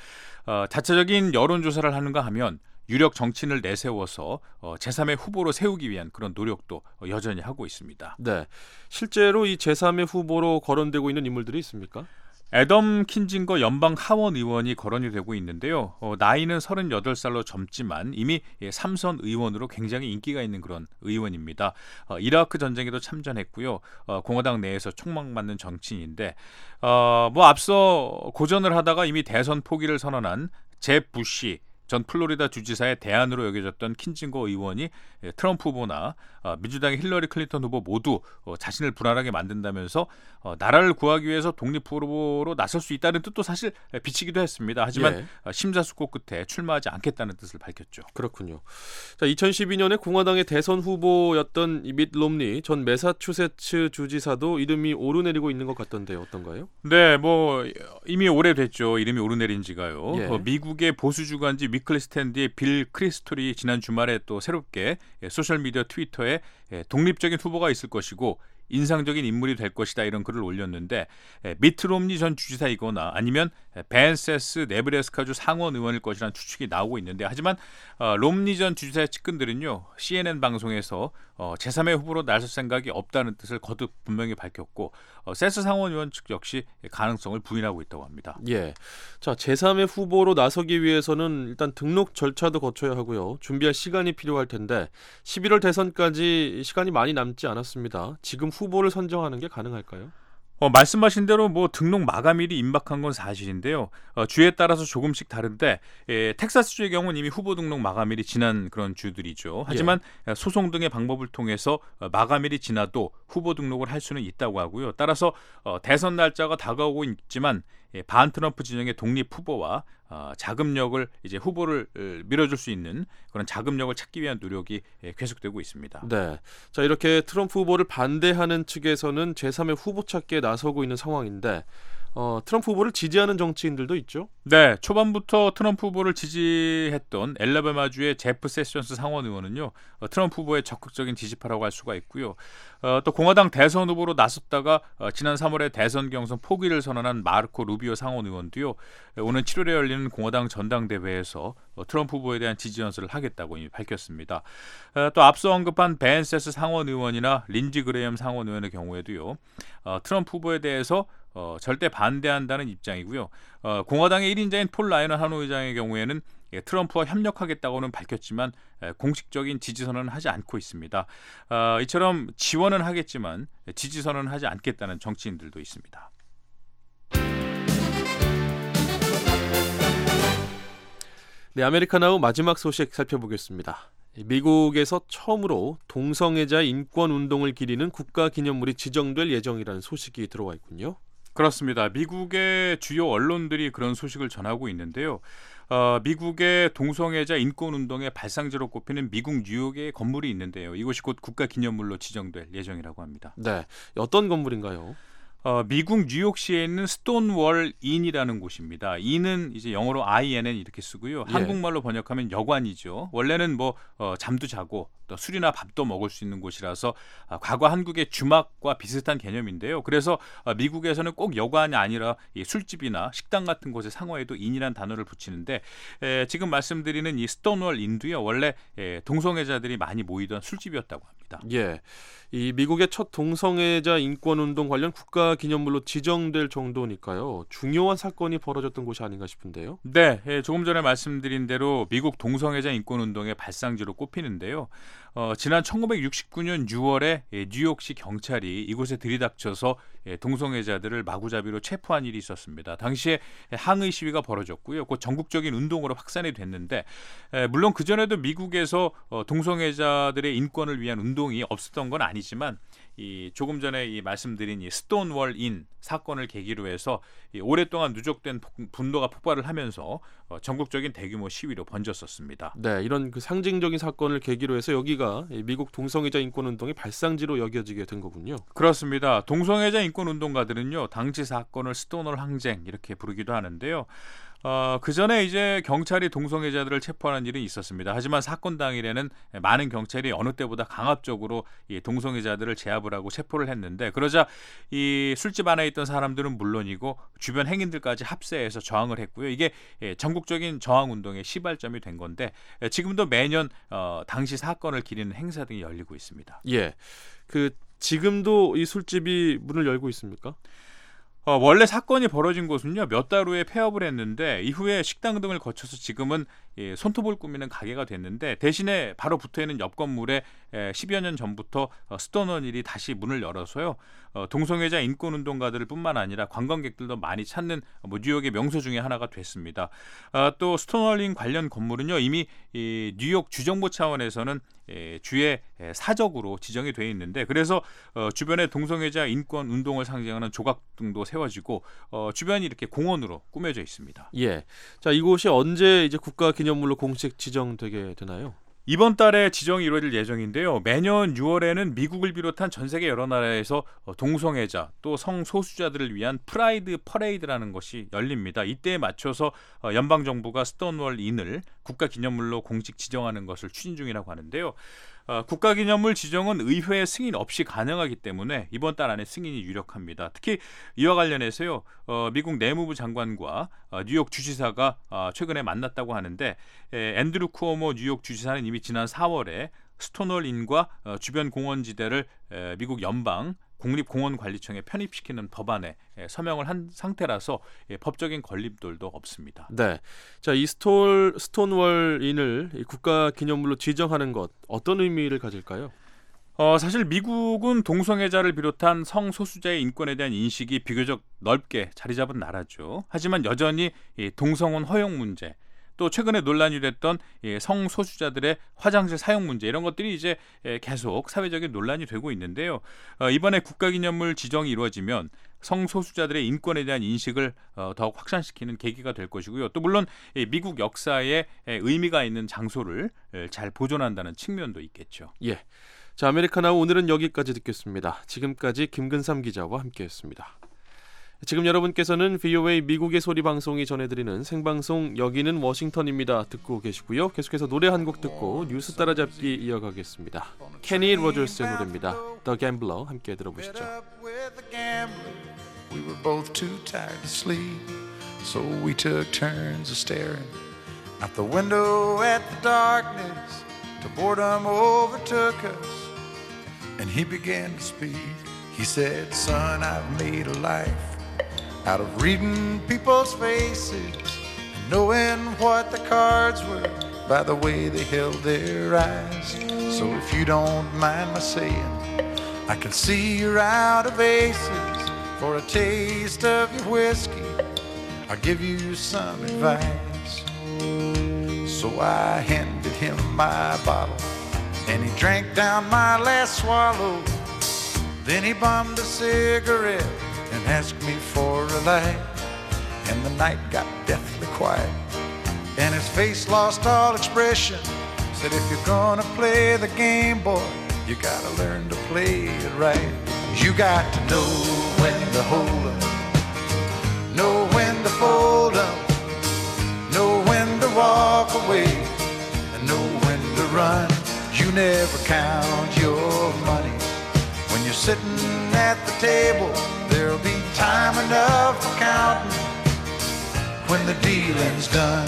자체적인 여론조사를 하는가 하면 유력 정치인을 내세워서 제3의 후보로 세우기 위한 그런 노력도 여전히 하고 있습니다. 네, 실제로 이 제3의 후보로 거론되고 있는 인물들이 있습니까? 애덤 킨징거 연방 하원 의원이 거론이 되고 있는데요. 나이는 38살로 젊지만 이미 3선 의원으로 굉장히 인기가 있는 그런 의원입니다. 이라크 전쟁에도 참전했고요. 공화당 내에서 총망맞는 정치인인데 뭐 앞서 고전을 하다가 이미 대선 포기를 선언한 잽 부시 전 플로리다 주지사의 대안으로 여겨졌던 킨징거 의원이 트럼프 후보나 민주당의 힐러리 클린턴 후보 모두 자신을 불안하게 만든다면서 나라를 구하기 위해서 독립후보로 나설 수 있다는 뜻도 사실 비치기도 했습니다. 하지만 심사숙고 끝에 출마하지 않겠다는 뜻을 밝혔죠. 그렇군요. 자, 2012년에 공화당의 대선 후보였던 밋 롬니 전 매사추세츠 주지사도 이름이 오르내리고 있는 것 같던데요. 어떤가요? 네, 뭐 이미 오래됐죠. 이름이 오르내린 지가요. 미국의 보수 주간지 위클리 스탠드의 빌 크리스톨이 지난 주말에 또 새롭게 소셜미디어 트위터에 독립적인 후보가 있을 것이고 인상적인 인물이 될 것이다 이런 글을 올렸는데 미트 롬니 전 주지사이거나 아니면 벤 세스 네브래스카주 상원 의원일 것이라는 추측이 나오고 있는데 하지만 롬니 전 주지사의 측근들은요 CNN 방송에서 제3의 후보로 나설 생각이 없다는 뜻을 거듭 분명히 밝혔고 세스 상원 의원 측 역시 가능성을 부인하고 있다고 합니다. 예, 자 제3의 후보로 나서기 위해서는 일단 등록 절차도 거쳐야 하고요. 준비할 시간이 필요할 텐데 11월 대선까지 시간이 많이 남지 않았습니다. 지금 후보를 선정하는 게 가능할까요? 말씀하신 대로 뭐 등록 마감일이 임박한 건 사실인데요. 주에 따라서 조금씩 다른데 텍사스주의 경우는 이미 후보 등록 마감일이 지난 그런 주들이죠. 하지만 소송 등의 방법을 통해서 마감일이 지나도 후보 등록을 할 수는 있다고 하고요. 따라서 대선 날짜가 다가오고 있지만 반 트럼프 진영의 독립 후보와 자금력을 이제 후보를 밀어줄 수 있는 그런 자금력을 찾기 위한 노력이 계속되고 있습니다. 네, 자 이렇게 트럼프 후보를 반대하는 측에서는 제3의 후보 찾기에 나서고 있는 상황인데 트럼프 후보를 지지하는 정치인들도 있죠? 네, 초반부터 트럼프 후보를 지지했던 엘라바마주의 제프 세션스 상원 의원은요 트럼프 후보의 적극적인 지지파라고 할 수가 있고요. 또 공화당 대선 후보로 나섰다가 지난 3월에 대선 경선 포기를 선언한 마르코 루비오 상원 의원도요 오는 7월에 열리는 공화당 전당대회에서 트럼프 후보에 대한 지지 연설을 하겠다고 이미 밝혔습니다. 또 앞서 언급한 벤 세스 상원 의원이나 린지 그레엄 상원 의원의 경우에도요 트럼프 후보에 대해서 절대 반대한다는 입장이고요. 공화당의 1인자인 폴 라이언 한 의장의 경우에는 트럼프와 협력하겠다고는 밝혔지만 공식적인 지지선언은 하지 않고 있습니다. 이처럼 지원은 하겠지만 지지선언은 하지 않겠다는 정치인들도 있습니다. 네, 아메리카나우 마지막 소식 살펴보겠습니다. 미국에서 처음으로 동성애자 인권 운동을 기리는 국가기념물이 지정될 예정이라는 소식이 들어와 있군요. 그렇습니다. 미국의 주요 언론들이 그런 소식을 전하고 있는데요. 미국의 동성애자 인권운동의 발상지로 꼽히는 미국 뉴욕의 건물이 있는데요. 이곳이 곧 국가기념물로 지정될 예정이라고 합니다. 네, 어떤 건물인가요? 미국 뉴욕시에 있는 스톤월 인이라는 곳입니다. 인은 이제 영어로 INN 이렇게 쓰고요. 한국말로 번역하면 여관이죠. 원래는 잠도 자고 또 술이나 밥도 먹을 수 있는 곳이라서 과거 한국의 주막과 비슷한 개념인데요. 그래서 미국에서는 꼭 여관이 아니라 이 술집이나 식당 같은 곳의 상호에도 인이라는 단어를 붙이는데 지금 말씀드리는 이 스톤월 인도요. 원래 동성애자들이 많이 모이던 술집이었다고 합니다. 예, 이 미국의 첫 동성애자 인권운동 관련 국가기념물로 지정될 정도니까요. 중요한 사건이 벌어졌던 곳이 아닌가 싶은데요. 네, 조금 전에 말씀드린 대로 미국 동성애자 인권운동의 발상지로 꼽히는데요. 지난 1969년 6월에 뉴욕시 경찰이 이곳에 들이닥쳐서 동성애자들을 마구잡이로 체포한 일이 있었습니다. 당시에 항의 시위가 벌어졌고요. 곧 전국적인 운동으로 확산이 됐는데 물론 그전에도 미국에서 동성애자들의 인권을 위한 운동이 없었던 건 아니지만 조금 전에 말씀드린 이 스톤월 인 사건을 계기로 해서 오랫동안 누적된 분노가 폭발을 하면서 전국적인 대규모 시위로 번졌었습니다. 네, 이런 그 상징적인 사건을 계기로 해서 여기가 미국 동성애자 인권운동의 발상지로 여겨지게 된 거군요. 그렇습니다. 동성애자 인권운동가들은요, 당시 사건을 스톤월 항쟁 이렇게 부르기도 하는데요. 그 전에 이제 경찰이 동성애자들을 체포하는 일은 있었습니다. 하지만 사건 당일에는 많은 경찰이 어느 때보다 강압적으로 이 동성애자들을 제압을 하고 체포를 했는데 그러자 이 술집 안에 있던 사람들은 물론이고 주변 행인들까지 합세해서 저항을 했고요. 이게 전국적인 저항 운동의 시발점이 된 건데 지금도 매년 당시 사건을 기리는 행사 등이 열리고 있습니다. 예, 지금도 이 술집이 문을 열고 있습니까? 원래 사건이 벌어진 곳은요 몇 달 후에 폐업을 했는데 이후에 식당 등을 거쳐서 지금은 손톱을 꾸미는 가게가 됐는데 대신에 바로 붙어있는 옆 건물에 10여 년 전부터 스톤월인이 다시 문을 열어서요 동성애자 인권운동가들 뿐만 아니라 관광객들도 많이 찾는 뉴욕의 명소 중에 하나가 됐습니다. 또 스톤월인 관련 건물은요 이미 뉴욕 주정부 차원에서는 주의 사적으로 지정이 되어 있는데 그래서 주변에 동성애자 인권 운동을 상징하는 조각 등도 세워지고 주변이 이렇게 공원으로 꾸며져 있습니다. 예, 자 이곳이 언제 이제 국가기념물로 공식 지정되게 되나요? 이번 달에 지정이 이루어질 예정인데요. 매년 6월에는 미국을 비롯한 전 세계 여러 나라에서 동성애자 또 성소수자들을 위한 프라이드 퍼레이드라는 것이 열립니다. 이때에 맞춰서 연방정부가 스톤월 인을 국가기념물로 공식 지정하는 것을 추진 중이라고 하는데요. 국가기념물 지정은 의회 승인 없이 가능하기 때문에 이번 달 안에 승인이 유력합니다. 특히 이와 관련해서요. 미국 내무부 장관과 뉴욕 주지사가 최근에 만났다고 하는데 앤드루 쿠오모 뉴욕 주지사는 이미 지난 4월에 스톤월 인과 주변 공원지대를 미국 연방 국립공원관리청에 편입시키는 법안에 서명을 한 상태라서 법적인 걸림돌도 없습니다. 네, 자 이 스톤월 인을 국가기념물로 지정하는 것 어떤 의미를 가질까요? 사실 미국은 동성애자를 비롯한 성소수자의 인권에 대한 인식이 비교적 넓게 자리 잡은 나라죠. 하지만 여전히 동성혼 허용 문제 또 최근에 논란이 됐던 성소수자들의 화장실 사용 문제 이런 것들이 이제 계속 사회적인 논란이 되고 있는데요. 이번에 국가기념물 지정이 이루어지면 성소수자들의 인권에 대한 인식을 더욱 확산시키는 계기가 될 것이고요. 또 물론 미국 역사에 의미가 있는 장소를 잘 보존한다는 측면도 있겠죠. 예, 자 아메리카나우 오늘은 여기까지 듣겠습니다. 지금까지 김근삼 기자와 함께했습니다. 지금 여러분께서는 VOA 미국의 소리 방송이 전해드리는 생방송 여기는 워싱턴입니다 듣고 계시고요. 계속해서 노래 한 곡 듣고 뉴스 따라잡기 이어가겠습니다. 케니 로저스의 노래입니다. The Gambler 함께 들어보시죠. We were both too tired to sleep, so we took turns of staring out the window at the darkness till boredom overtook us and he began to speak. He said, son, I've made a life out of reading people's faces and knowing what the cards were by the way they held their eyes. So if you don't mind my saying, I can see you're out of aces. For a taste of your whiskey, I'll give you some advice. So I handed him my bottle, and he drank down my last swallow. Then he bummed a cigarette and asked me for a light. And the night got deathly quiet, and his face lost all expression. Said, if you're gonna play the game, boy, you gotta learn to play it right. You got to know when to hold up, know when to fold up, know when to walk away, and know when to run. You never count your money when you're sitting at the table. There'll be time enough for counting when the dealing's done.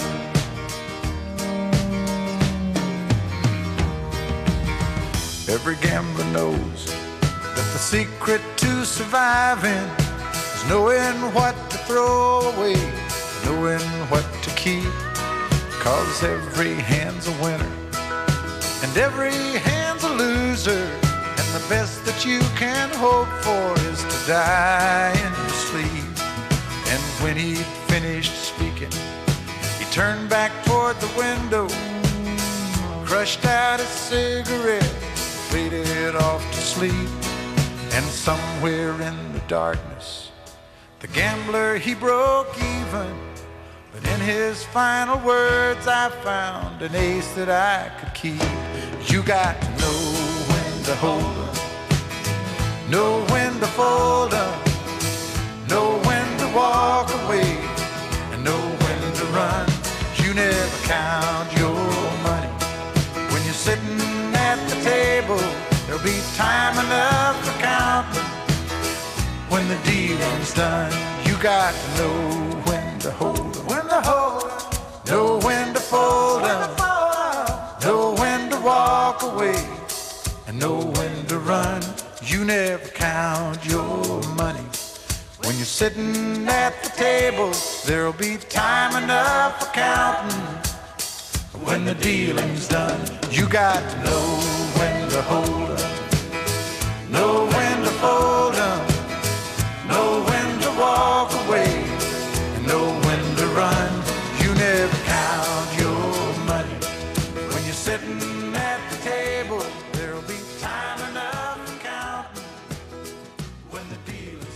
Every gambler knows that the secret to surviving is knowing what to throw away, knowing what to keep. 'Cause every hand's a winner and every hand's a loser, and the best that you can hope for is to die in your sleep. And when he'd finished speaking, he turned back toward the window, crushed out his cigarette, faded off to sleep. And somewhere in the darkness, the gambler, he broke even. But in his final words, I found an ace that I could keep. You got to know when to hold up, know when to fold up, know when to walk away, and know when to run. You never count your money when you're sitting at the table. There'll be time enough for counting when the dealing's done. You got to know when to hold up, when to hold up, know when to fold up, know when to walk away, and know when to run. You never count your money when you're sitting at the table. There'll be time enough for counting when the dealing's done. You got to know when to hold up, know when to fold up, know when to walk away, and know when to run. You never count your money when you're sitting at the table. There'll be time enough for counting when the deal is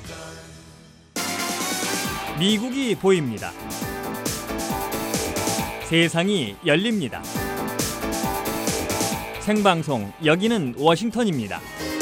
done. 미국이 보입니다. 세상이 열립니다. 생방송, 여기는 워싱턴입니다.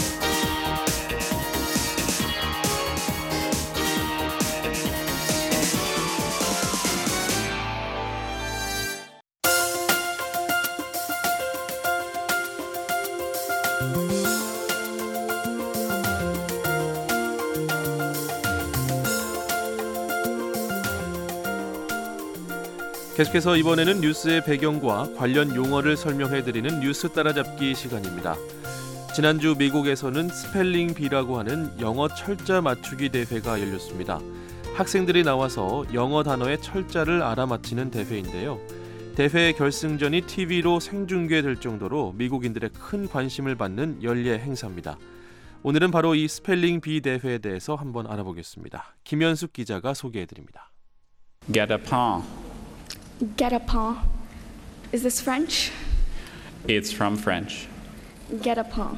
계속해서 이번에는 뉴스의 배경과 관련 용어를 설명해드리는 뉴스 따라잡기 시간입니다. 지난주 미국에서는 스펠링 비라고 하는 영어 철자 맞추기 대회가 열렸습니다. 학생들이 나와서 영어 단어의 철자를 알아맞히는 대회인데요. 대회 결승전이 TV로 생중계될 정도로 미국인들의 큰 관심을 받는 연례 행사입니다. 오늘은 바로 이 스펠링 비 대회에 대해서 한번 알아보겠습니다. 김현숙 기자가 소개해드립니다. Guet-apens. Guet-apens. Is this French? It's from French. Guet-apens.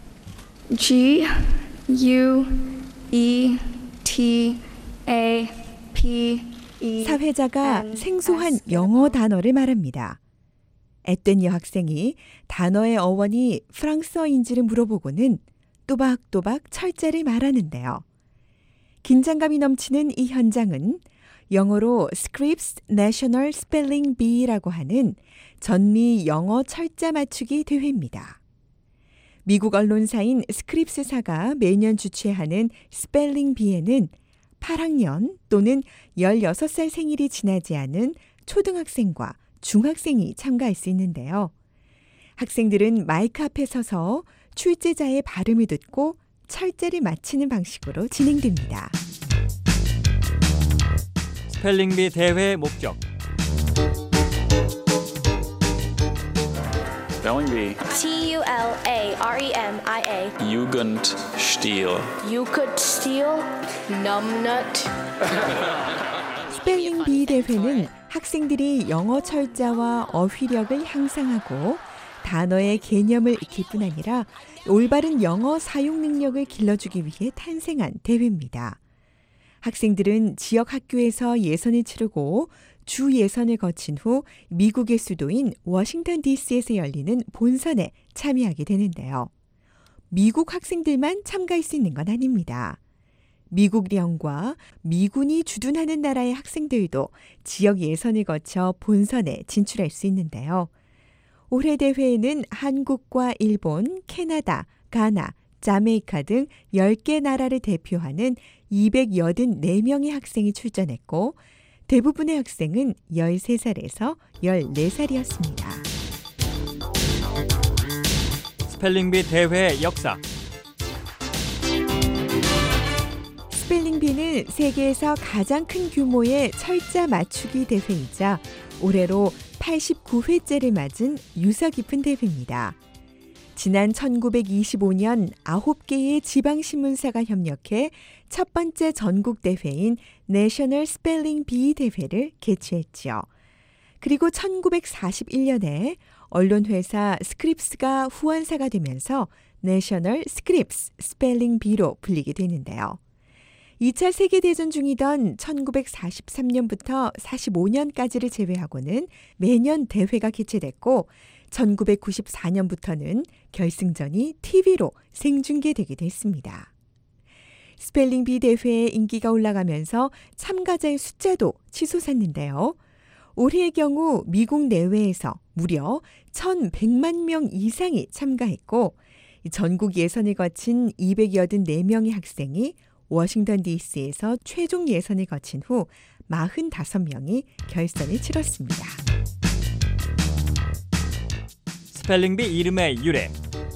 G-U-E-T-A-P-E. 사회자가 생소한 영어 단어를 말합니다. 앳된 여학생이 단어의 어원이 프랑스어인지를 물어보고는 또박또박 철자를 말하는데요. 긴장감이 넘치는 이 현장은 영어로 Scripps National Spelling Bee라고 하는 전미 영어 철자 맞추기 대회입니다. 미국 언론사인 스크립스사가 매년 주최하는 스펠링 비에는 8학년 또는 16살 생일이 지나지 않은 초등학생과 중학생이 참가할 수 있는데요. 학생들은 마이크 앞에 서서 출제자의 발음을 듣고 철자를 맞히는 방식으로 진행됩니다. 스펠링비 대회의 목적, Spelling bee. T-U-L-A-R-E-M-I-A. Jugendstil. You could steal numbnut. 스펠링 비 대회는 학생들이 영어 철자와 어휘력을 향상하고 단어의 개념을 익힐 뿐 아니라 올바른 영어 사용 능력을 길러주기 위해 탄생한 대회입니다. 학생들은 지역 학교에서 예선을 치르고 주 예선을 거친 후 미국의 수도인 워싱턴 DC에서 열리는 본선에 참여하게 되는데요. 미국 학생들만 참가할 수 있는 건 아닙니다. 미국령과 미군이 주둔하는 나라의 학생들도 지역 예선을 거쳐 본선에 진출할 수 있는데요. 올해 대회에는 한국과 일본, 캐나다, 가나, 자메이카 등 10개 나라를 대표하는 284명의 학생이 출전했고 대부분의 학생은 13살에서 14살이었습니다. 스펠링비 대회의 역사. 스펠링비는 세계에서 가장 큰 규모의 철자 맞추기 대회이자 올해로 89회째를 맞은 유서 깊은 대회입니다. 지난 1925년 9개의 지방신문사가 협력해 첫 번째 전국 대회인 내셔널 스펠링 비 대회를 개최했지요. 그리고 1941년에 언론회사 스크립스가 후원사가 되면서 내셔널 스크립스 스펠링 비로 불리게 되는데요. 2차 세계대전 중이던 1943년부터 45년까지를 제외하고는 매년 대회가 개최됐고 1994년부터는 결승전이 TV로 생중계되기도 했습니다. 스펠링 비 대회의 인기가 올라가면서 참가자의 숫자도 치솟았는데요. 올해의 경우 미국 내외에서 무려 1,100만 명 이상이 참가했고 전국 예선을 거친 284명의 학생이 워싱턴 DC에서 최종 예선을 거친 후 45명이 결선을 치렀습니다. 스펠링비 이름의 유래.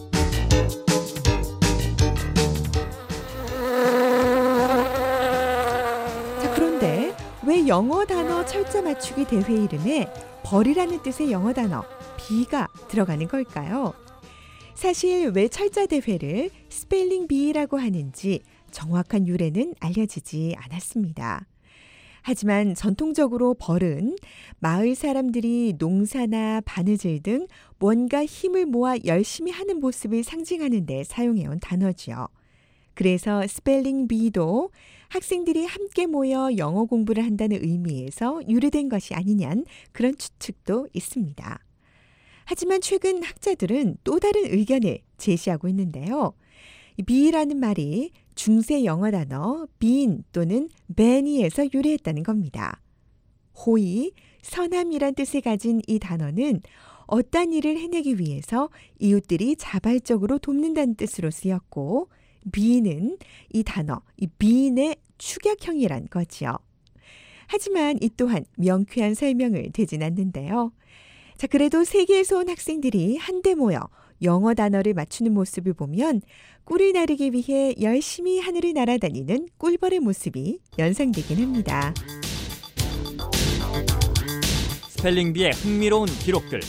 자, 그런데 왜 영어 단어 철자 맞추기 대회 이름에 벌이라는 뜻의 영어 단어 비가 들어가는 걸까요? 사실 왜 철자 대회를 스펠링 비라고 하는지 정확한 유래는 알려지지 않았습니다. 하지만 전통적으로 벌은 마을 사람들이 농사나 바느질 등 뭔가 힘을 모아 열심히 하는 모습을 상징하는 데 사용해온 단어지요. 그래서 스펠링 비도 학생들이 함께 모여 영어 공부를 한다는 의미에서 유래된 것이 아니냐는 그런 추측도 있습니다. 하지만 최근 학자들은 또 다른 의견을 제시하고 있는데요. 비라는 말이 중세 영어 단어 bean 또는 ben이에서 유래했다는 겁니다. 호의, 선함이란 뜻을 가진 이 단어는 어떤 일을 해내기 위해서 이웃들이 자발적으로 돕는다는 뜻으로 쓰였고 be는 이 단어, 이 bean의 축약형이란 거지요. 하지만 이 또한 명쾌한 설명을 되진 않는데요. 자, 그래도 세계에서 온 학생들이 한데 모여 영어 단어를 맞추는 모습을 보면 꿀을 나르기 위해 열심히 하늘을 날아다니는 꿀벌의 모습이 연상되긴 합니다. 스펠링비의 흥미로운 기록들.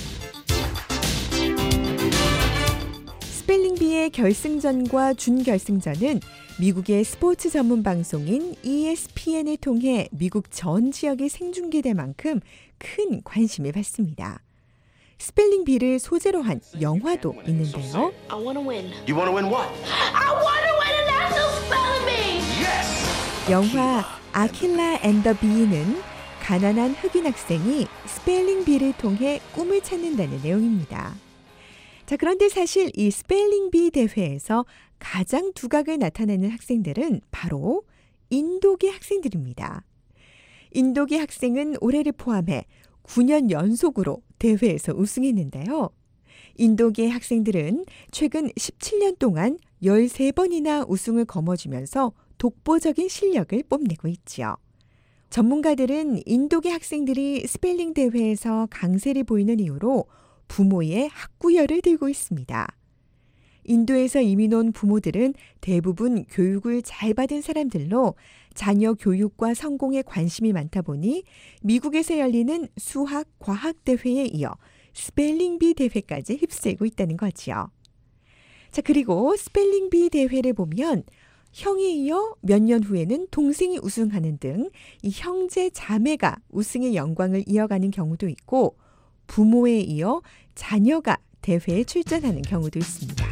스펠링비의 결승전과 준결승전은 미국의 스포츠 전문 방송인 ESPN을 통해 미국 전 지역에 생중계될 만큼 큰 관심을 받습니다. 스펠링 비를 소재로 한 영화도 있는데요. I want to win. You want to win what? I want to win a national spelling bee. Yes. 영화 아킬라 앤 더 비는 가난한 흑인 학생이 스펠링 비를 통해 꿈을 찾는다는 내용입니다. 자, 그런데 사실 이 스펠링 비 대회에서 가장 두각을 나타내는 학생들은 바로 인도계 학생들입니다. 인도계 학생은 올해를 포함해 9년 연속으로 대회에서 우승했는데요. 인도계 학생들은 최근 17년 동안 13번이나 우승을 거머쥐면서 독보적인 실력을 뽐내고 있지요. 전문가들은 인도계 학생들이 스펠링 대회에서 강세를 보이는 이유로 부모의 학구열을 들고 있습니다. 인도에서 이민 온 부모들은 대부분 교육을 잘 받은 사람들로 자녀 교육과 성공에 관심이 많다 보니 미국에서 열리는 수학, 과학 대회에 이어 스펠링 비 대회까지 휩쓸고 있다는 거지요. 자, 그리고 스펠링 비 대회를 보면 형에 이어 몇 년 후에는 동생이 우승하는 등 이 형제 자매가 우승의 영광을 이어가는 경우도 있고 부모에 이어 자녀가 대회에 출전하는 경우도 있습니다.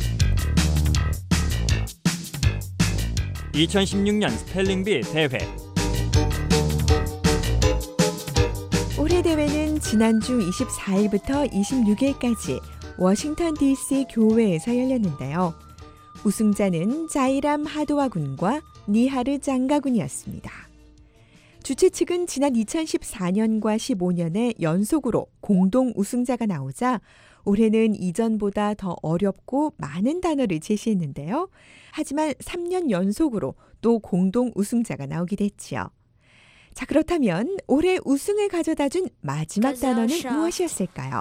2016년 스펠링비 대회. 올해 대회는 지난주 24일부터 26일까지 워싱턴 DC 교회에서 열렸는데요. 우승자는 자이람 하도와 군과 니하르 장가 군이었습니다. 주최 측은 지난 2014년과 15년에 연속으로 공동 우승자가 나오자 올해는 이전보다 더 어렵고 많은 단어를 제시했는데요. 하지만 3년 연속으로 또 공동 우승자가 나오기도 했지요. 자, 그렇다면 올해 우승을 가져다준 마지막 단어는 무엇이었을까요?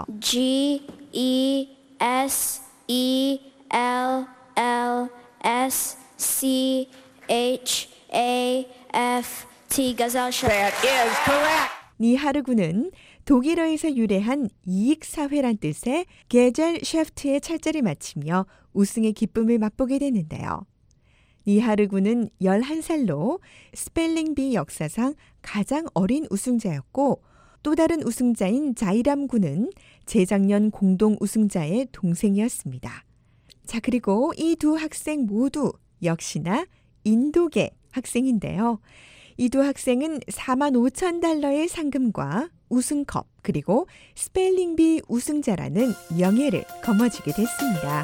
G-E-S-E-L-L-S-C-H-A-F-T Gesellschaft. That is correct. 니하르 군은 독일어에서 유래한 이익사회란 뜻의 게젤셰프트의 철자를 마치며 우승의 기쁨을 맛보게 됐는데요. 니하르 군은 11살로 스펠링비 역사상 가장 어린 우승자였고 또 다른 우승자인 자이람 군은 재작년 공동 우승자의 동생이었습니다. 자, 그리고 이 두 학생 모두 역시나 인도계 학생인데요. 이 두 학생은 45,000달러의 상금과 우승컵 그리고 스펠링비 우승자라는 명예를 거머쥐게 됐습니다.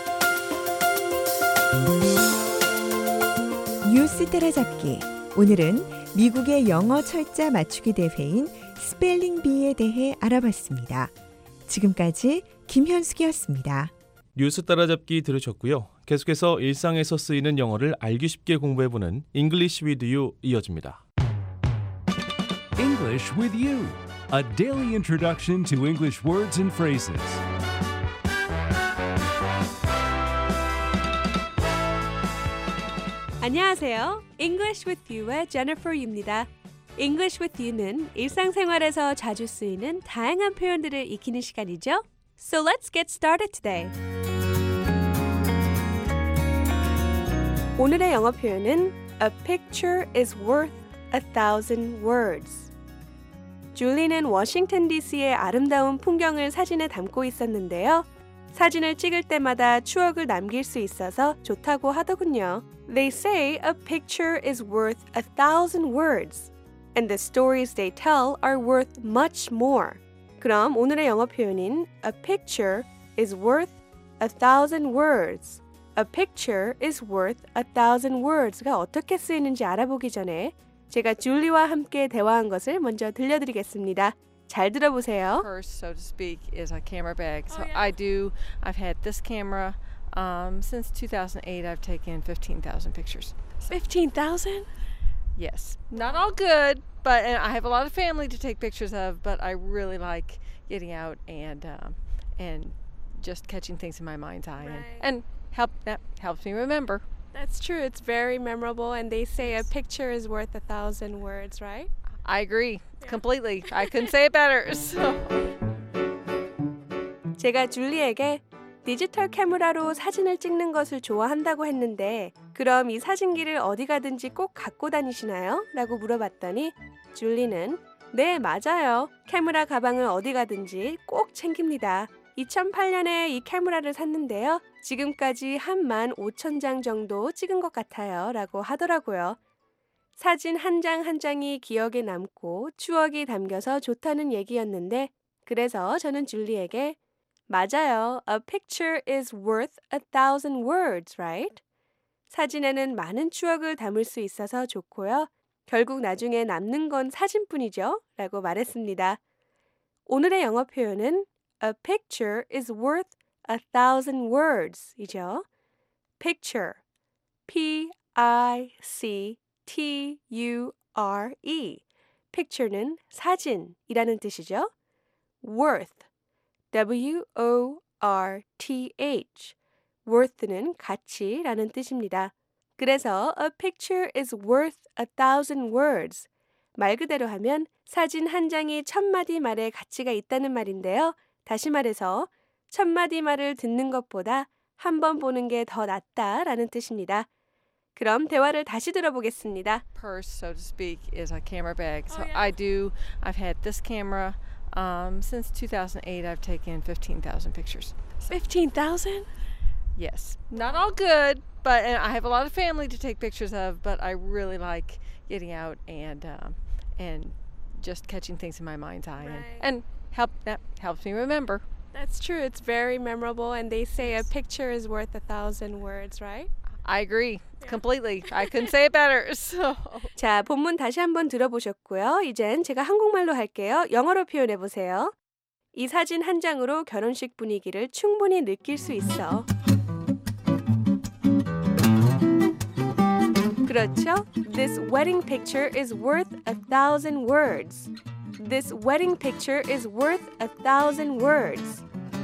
뉴스 따라잡기. 오늘은 미국의 영어 철자 맞추기 대회인 스펠링비에 대해 알아봤습니다. 지금까지 김현숙이었습니다. 뉴스 따라잡기 들으셨고요. 계속해서 일상에서 쓰이는 영어를 알기 쉽게 공부해보는 English with You 이어집니다. English with You, a daily introduction to English words and phrases. 안녕하세요. English with You의 Jennifer Yu입니다. English with You는 일상생활에서 자주 쓰이는 다양한 표현들을 익히는 시간이죠. So let's get started today. 오늘의 영어 표현은 A picture is worth 1,000 words. 줄리는 워싱턴 DC의 아름다운 풍경을 사진에 담고 있었는데요. 사진을 찍을 때마다 추억을 남길 수 있어서 좋다고 하더군요. They say a picture is worth 1,000 words, and the stories they tell are worth much more. 그럼 오늘의 영어 표현인 A picture is worth 1,000 words. A picture is worth 1,000 words가 어떻게 쓰이는지 알아보기 전에 제가 줄리와 함께 대화한 것을 먼저 들려드리겠습니다. 잘 들어보세요. Purse, so to speak, is a camera bag. So I've had this camera since 2008. I've taken 15,000 pictures. 15,000? Yes. Not all good, but and I have a lot of family to take pictures of, but I really like getting out and just catching things in my mind's eye and that helps me remember. That's true. It's very memorable, and they say a picture is worth 1,000 words, right? I agree completely. I couldn't say it better. So. 제가 줄리에게 디지털 카메라로 사진을 찍는 것을 좋아한다고 했는데 그럼 이 사진기를 어디 가든지 꼭 갖고 다니시나요? 라고 물어봤더니 줄리는 네, 맞아요. 카메라 가방을 어디 가든지 꼭 챙깁니다. 2008년에 이 카메라를 샀는데요. 지금까지 15,000장 정도 찍은 것 같아요. 라고 하더라고요. 사진 한 장 한 장이 기억에 남고 추억이 담겨서 좋다는 얘기였는데 그래서 저는 줄리에게 맞아요. A picture is worth 1,000 words, right? 사진에는 많은 추억을 담을 수 있어서 좋고요. 결국 나중에 남는 건 사진뿐이죠. 라고 말했습니다. 오늘의 영어 표현은 A picture is worth 1,000 words 이죠. Picture, P-I-C-T-U-R-E. Picture는 사진이라는 뜻이죠. Worth, W-O-R-T-H. worth는 가치라는 뜻입니다. 그래서 a picture is worth 1,000 words. 말 그대로 하면 사진 한 장이 1,000마디 말의 가치가 있다는 말인데요. 다시 말해서 첫 마디 말을 듣는 것보다 한 번 보는 게 더 낫다라는 뜻입니다. 그럼 대화를 다시 들어보겠습니다. Purse, so to speak, is a camera bag. So I've had this camera since 2008. I've taken 15,000 pictures. 15,000? Yes. Not all good, but and I have a lot of family to take pictures of, but I really like getting out and just catching things in my mind's eye and that helps me remember. That's true. It's very memorable, and they say a picture is worth 1,000 words, right? I agree completely. I couldn't say it better. So. 자, 본문 다시 한번 들어보셨고요. 이젠 제가 한국말로 할게요. 영어로 표현해 보세요. 이 사진 한 장으로 결혼식 분위기를 충분히 느낄 수 있어. 그렇죠? This wedding picture is worth 1,000 words. This wedding picture is worth 1,000 words.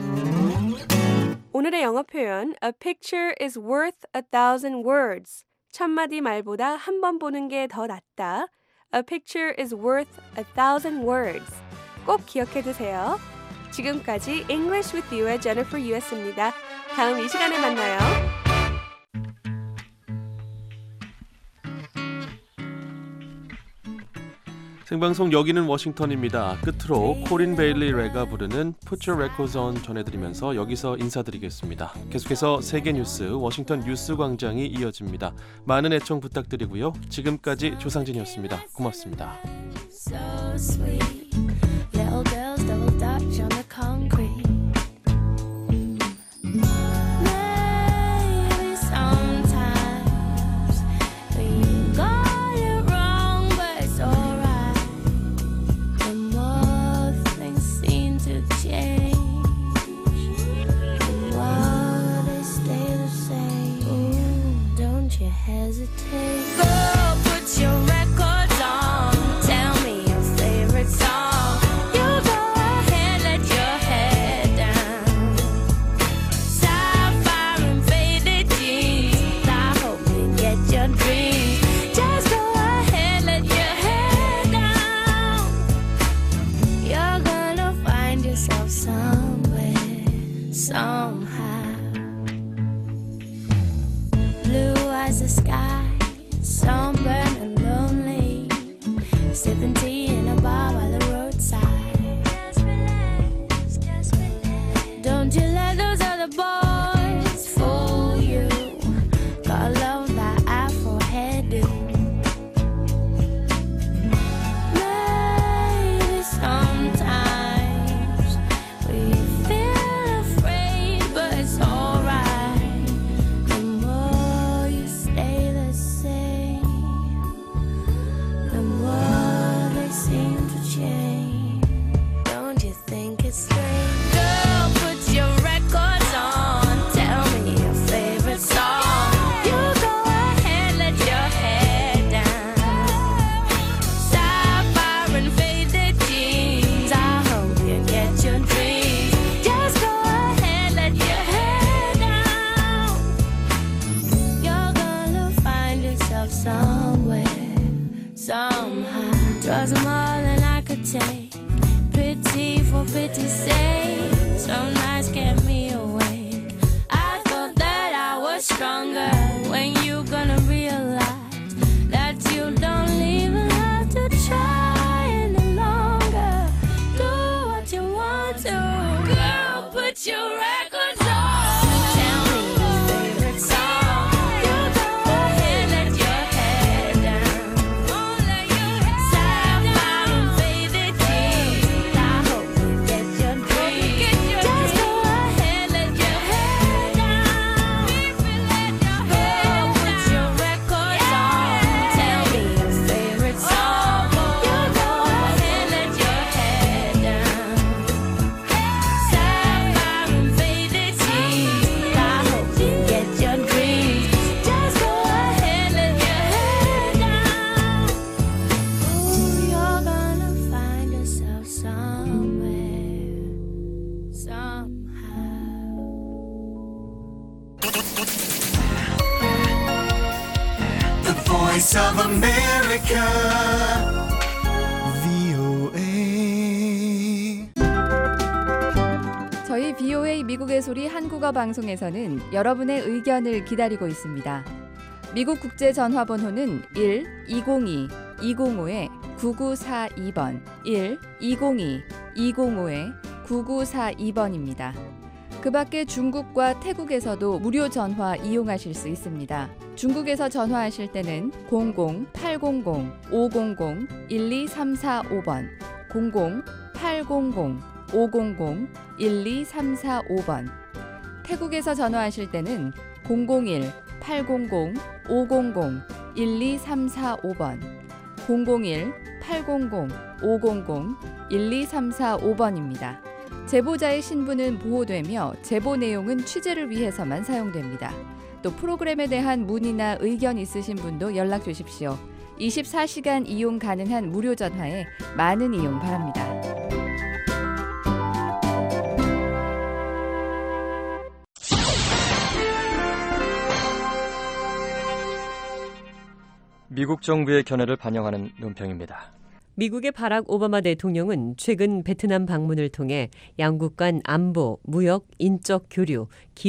오늘의 영어 표현 A picture is worth 1,000 words. 첫 마디 말보다 한 번 보는 게 더 낫다. A picture is worth 1,000 words. 꼭 기억해 두세요. 지금까지 English with You의 Jennifer Yu였습니다. 다음 이 시간에 만나요. 생방송 여기는 워싱턴입니다. 끝으로 코린 베일리 레가 부르는 Put Your Records On 전해드리면서 여기서 인사드리겠습니다. 계속해서 세계 뉴스 워싱턴 뉴스 광장이 이어집니다. 많은 애청 부탁드리고요. 지금까지 조상진이었습니다. 고맙습니다. So sweet. Little girls double dutch on the concrete. Maybe sometimes we got it wrong, but it's alright. The more things seem to change, the more they stay the same. Ooh, don't you hesitate. Girl, put your records on. Tell me your favorite song. You go ahead, let your head down. Sapphire and faded jeans. I hope you get your dreams. Just go ahead, let your head down. You're gonna find yourself somewhere, somehow. Blue as the sky, sunburned and lonely, sipping tea in a bar by the roadside. Just relax. Don't you let those other boys fool you. Got love that Afro hairdo. Maybe sometimes we feel afraid, but it's alright. The more you stay the same, the more they seem to change. Don't you think it's strange? Girl, put your records on. Tell me your favorite song. You go ahead, let your head down. Sapphire and faded jeans. I hope you get your dreams. Just go ahead, let your head down. You're gonna find yourself somewhere, somehow. Drugs are more than I could take. Pity for pity's sake. Some nights kept me awake. I thought that I was stronger. When you gonna realize that you don't even have to try any longer? Do what you want to. Girl, put your records on. Tell me your favorite song. You go ahead, let your head down. Sapphire and faded jeans. I hope you get your dreams. Just go ahead, let your head down. Girl, put your records on. Tell me your favorite song. You go ahead, let your head down. Sapphire and faded jeans. I hope you get your dreams. Just go ahead, let your head down. Ooh, you're gonna find yourself somewhere, somehow. The voice of America. 미국의 소리 한국어 방송에서는 여러분의 의견을 기다리고 있습니다. 미국 국제 전화번호는 1-202-205-9942번 1-202-205-9942번입니다. 그 밖에 중국과 태국에서도 무료 전화 이용하실 수 있습니다. 중국에서 전화하실 때는 00-800-500-12345번 00-800-500-12345번 태국에서 전화하실 때는 001-800-500-12345번 001-800-500-12345번입니다. 제보자의 신분은 보호되며 제보 내용은 취재를 위해서만 사용됩니다. 또 프로그램에 대한 문의나 의견 있으신 분도 연락 주십시오. 24시간 이용 가능한 무료 전화에 많은 이용 바랍니다. 미국 정부의 견해를 반영하는 논평입니다. 미국의 바락 오바마 대통령은 최근 베트남 방문을 통해 양국 간 안보, 무역, 인적 교류,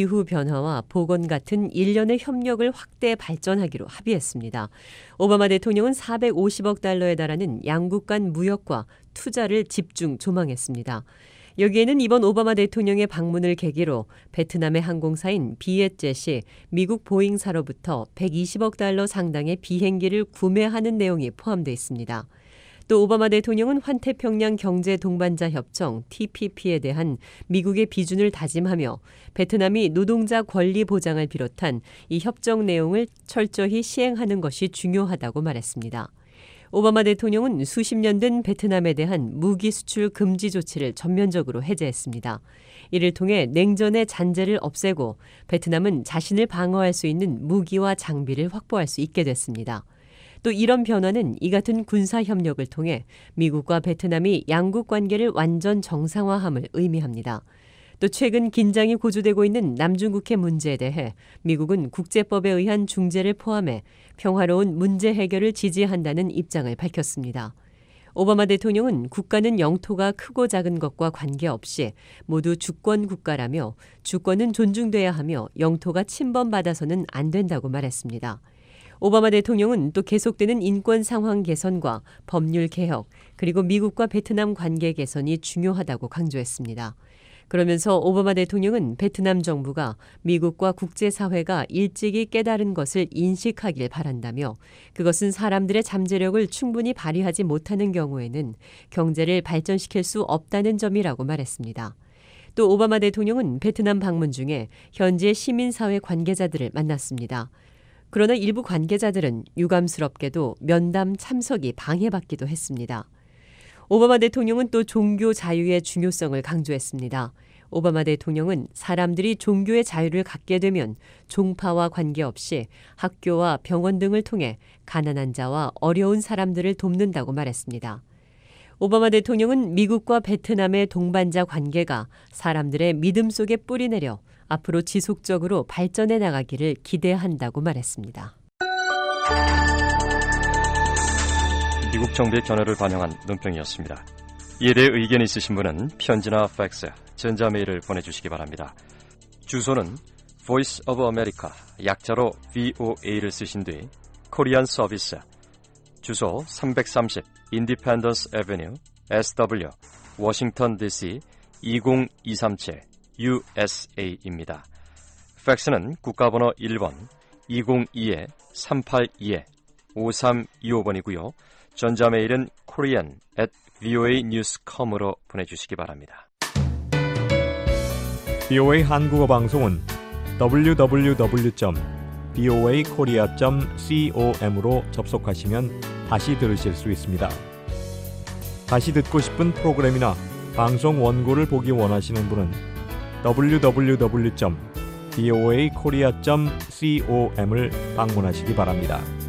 기후변화와 보건 같은 일련의 협력을 확대 발전하기로 합의했습니다. 오바마 대통령은 450억 달러에 달하는 양국 간 무역과 투자를 집중 조망했습니다. 여기에는 이번 오바마 대통령의 방문을 계기로 베트남의 항공사인 비엣젯이 미국 보잉사로부터 120억 달러 상당의 비행기를 구매하는 내용이 포함되어 있습니다. 또 오바마 대통령은 환태평양 경제 동반자 협정 TPP에 대한 미국의 비준을 다짐하며 베트남이 노동자 권리 보장을 비롯한 이 협정 내용을 철저히 시행하는 것이 중요하다고 말했습니다. 오바마 대통령은 수십 년 된 베트남에 대한 무기 수출 금지 조치를 전면적으로 해제했습니다. 이를 통해 냉전의 잔재를 없애고 베트남은 자신을 방어할 수 있는 무기와 장비를 확보할 수 있게 됐습니다. 또 이런 변화는 이 같은 군사협력을 통해 미국과 베트남이 양국 관계를 완전 정상화함을 의미합니다. 또 최근 긴장이 고조되고 있는 남중국해 문제에 대해 미국은 국제법에 의한 중재를 포함해 평화로운 문제 해결을 지지한다는 입장을 밝혔습니다. 오바마 대통령은 국가는 영토가 크고 작은 것과 관계없이 모두 주권 국가라며 주권은 존중돼야 하며 영토가 침범받아서는 안 된다고 말했습니다. 오바마 대통령은 또 계속되는 인권 상황 개선과 법률 개혁, 그리고 미국과 베트남 관계 개선이 중요하다고 강조했습니다. 그러면서 오바마 대통령은 베트남 정부가 미국과 국제사회가 일찍이 깨달은 것을 인식하길 바란다며 그것은 사람들의 잠재력을 충분히 발휘하지 못하는 경우에는 경제를 발전시킬 수 없다는 점이라고 말했습니다. 또 오바마 대통령은 베트남 방문 중에 현지의 시민사회 관계자들을 만났습니다. 그러나 일부 관계자들은 유감스럽게도 면담 참석이 방해받기도 했습니다. 오바마 대통령은 또 종교 자유의 중요성을 강조했습니다. 오바마 대통령은 사람들이 종교의 자유를 갖게 되면 종파와 관계없이 학교와 병원 등을 통해 가난한 자와 어려운 사람들을 돕는다고 말했습니다. 오바마 대통령은 미국과 베트남의 동반자 관계가 사람들의 믿음 속에 뿌리내려 앞으로 지속적으로 발전해 나가기를 기대한다고 말했습니다. 미국 정부의 견해를 반영한 논평이었습니다. 이에 대해 의견이 있으신 분은 편지나 팩스, 전자메일을 보내주시기 바랍니다. 주소는 Voice of America, 약자로 VOA를 쓰신 뒤 코리안 서비스, 주소 330 Independence Avenue, SW, 워싱턴 DC 20237 USA입니다. 팩스는 국가번호 1번 202-382-5325번이고요. 전자메일은 korean@voanews.com으로 보내주시기 바랍니다. VOA 한국어 방송은 www.voakorea.com으로 접속하시면 다시 들으실 수 있습니다. 다시 듣고 싶은 프로그램이나 방송 원고를 보기 원하시는 분은 www.voakorea.com을 방문하시기 바랍니다.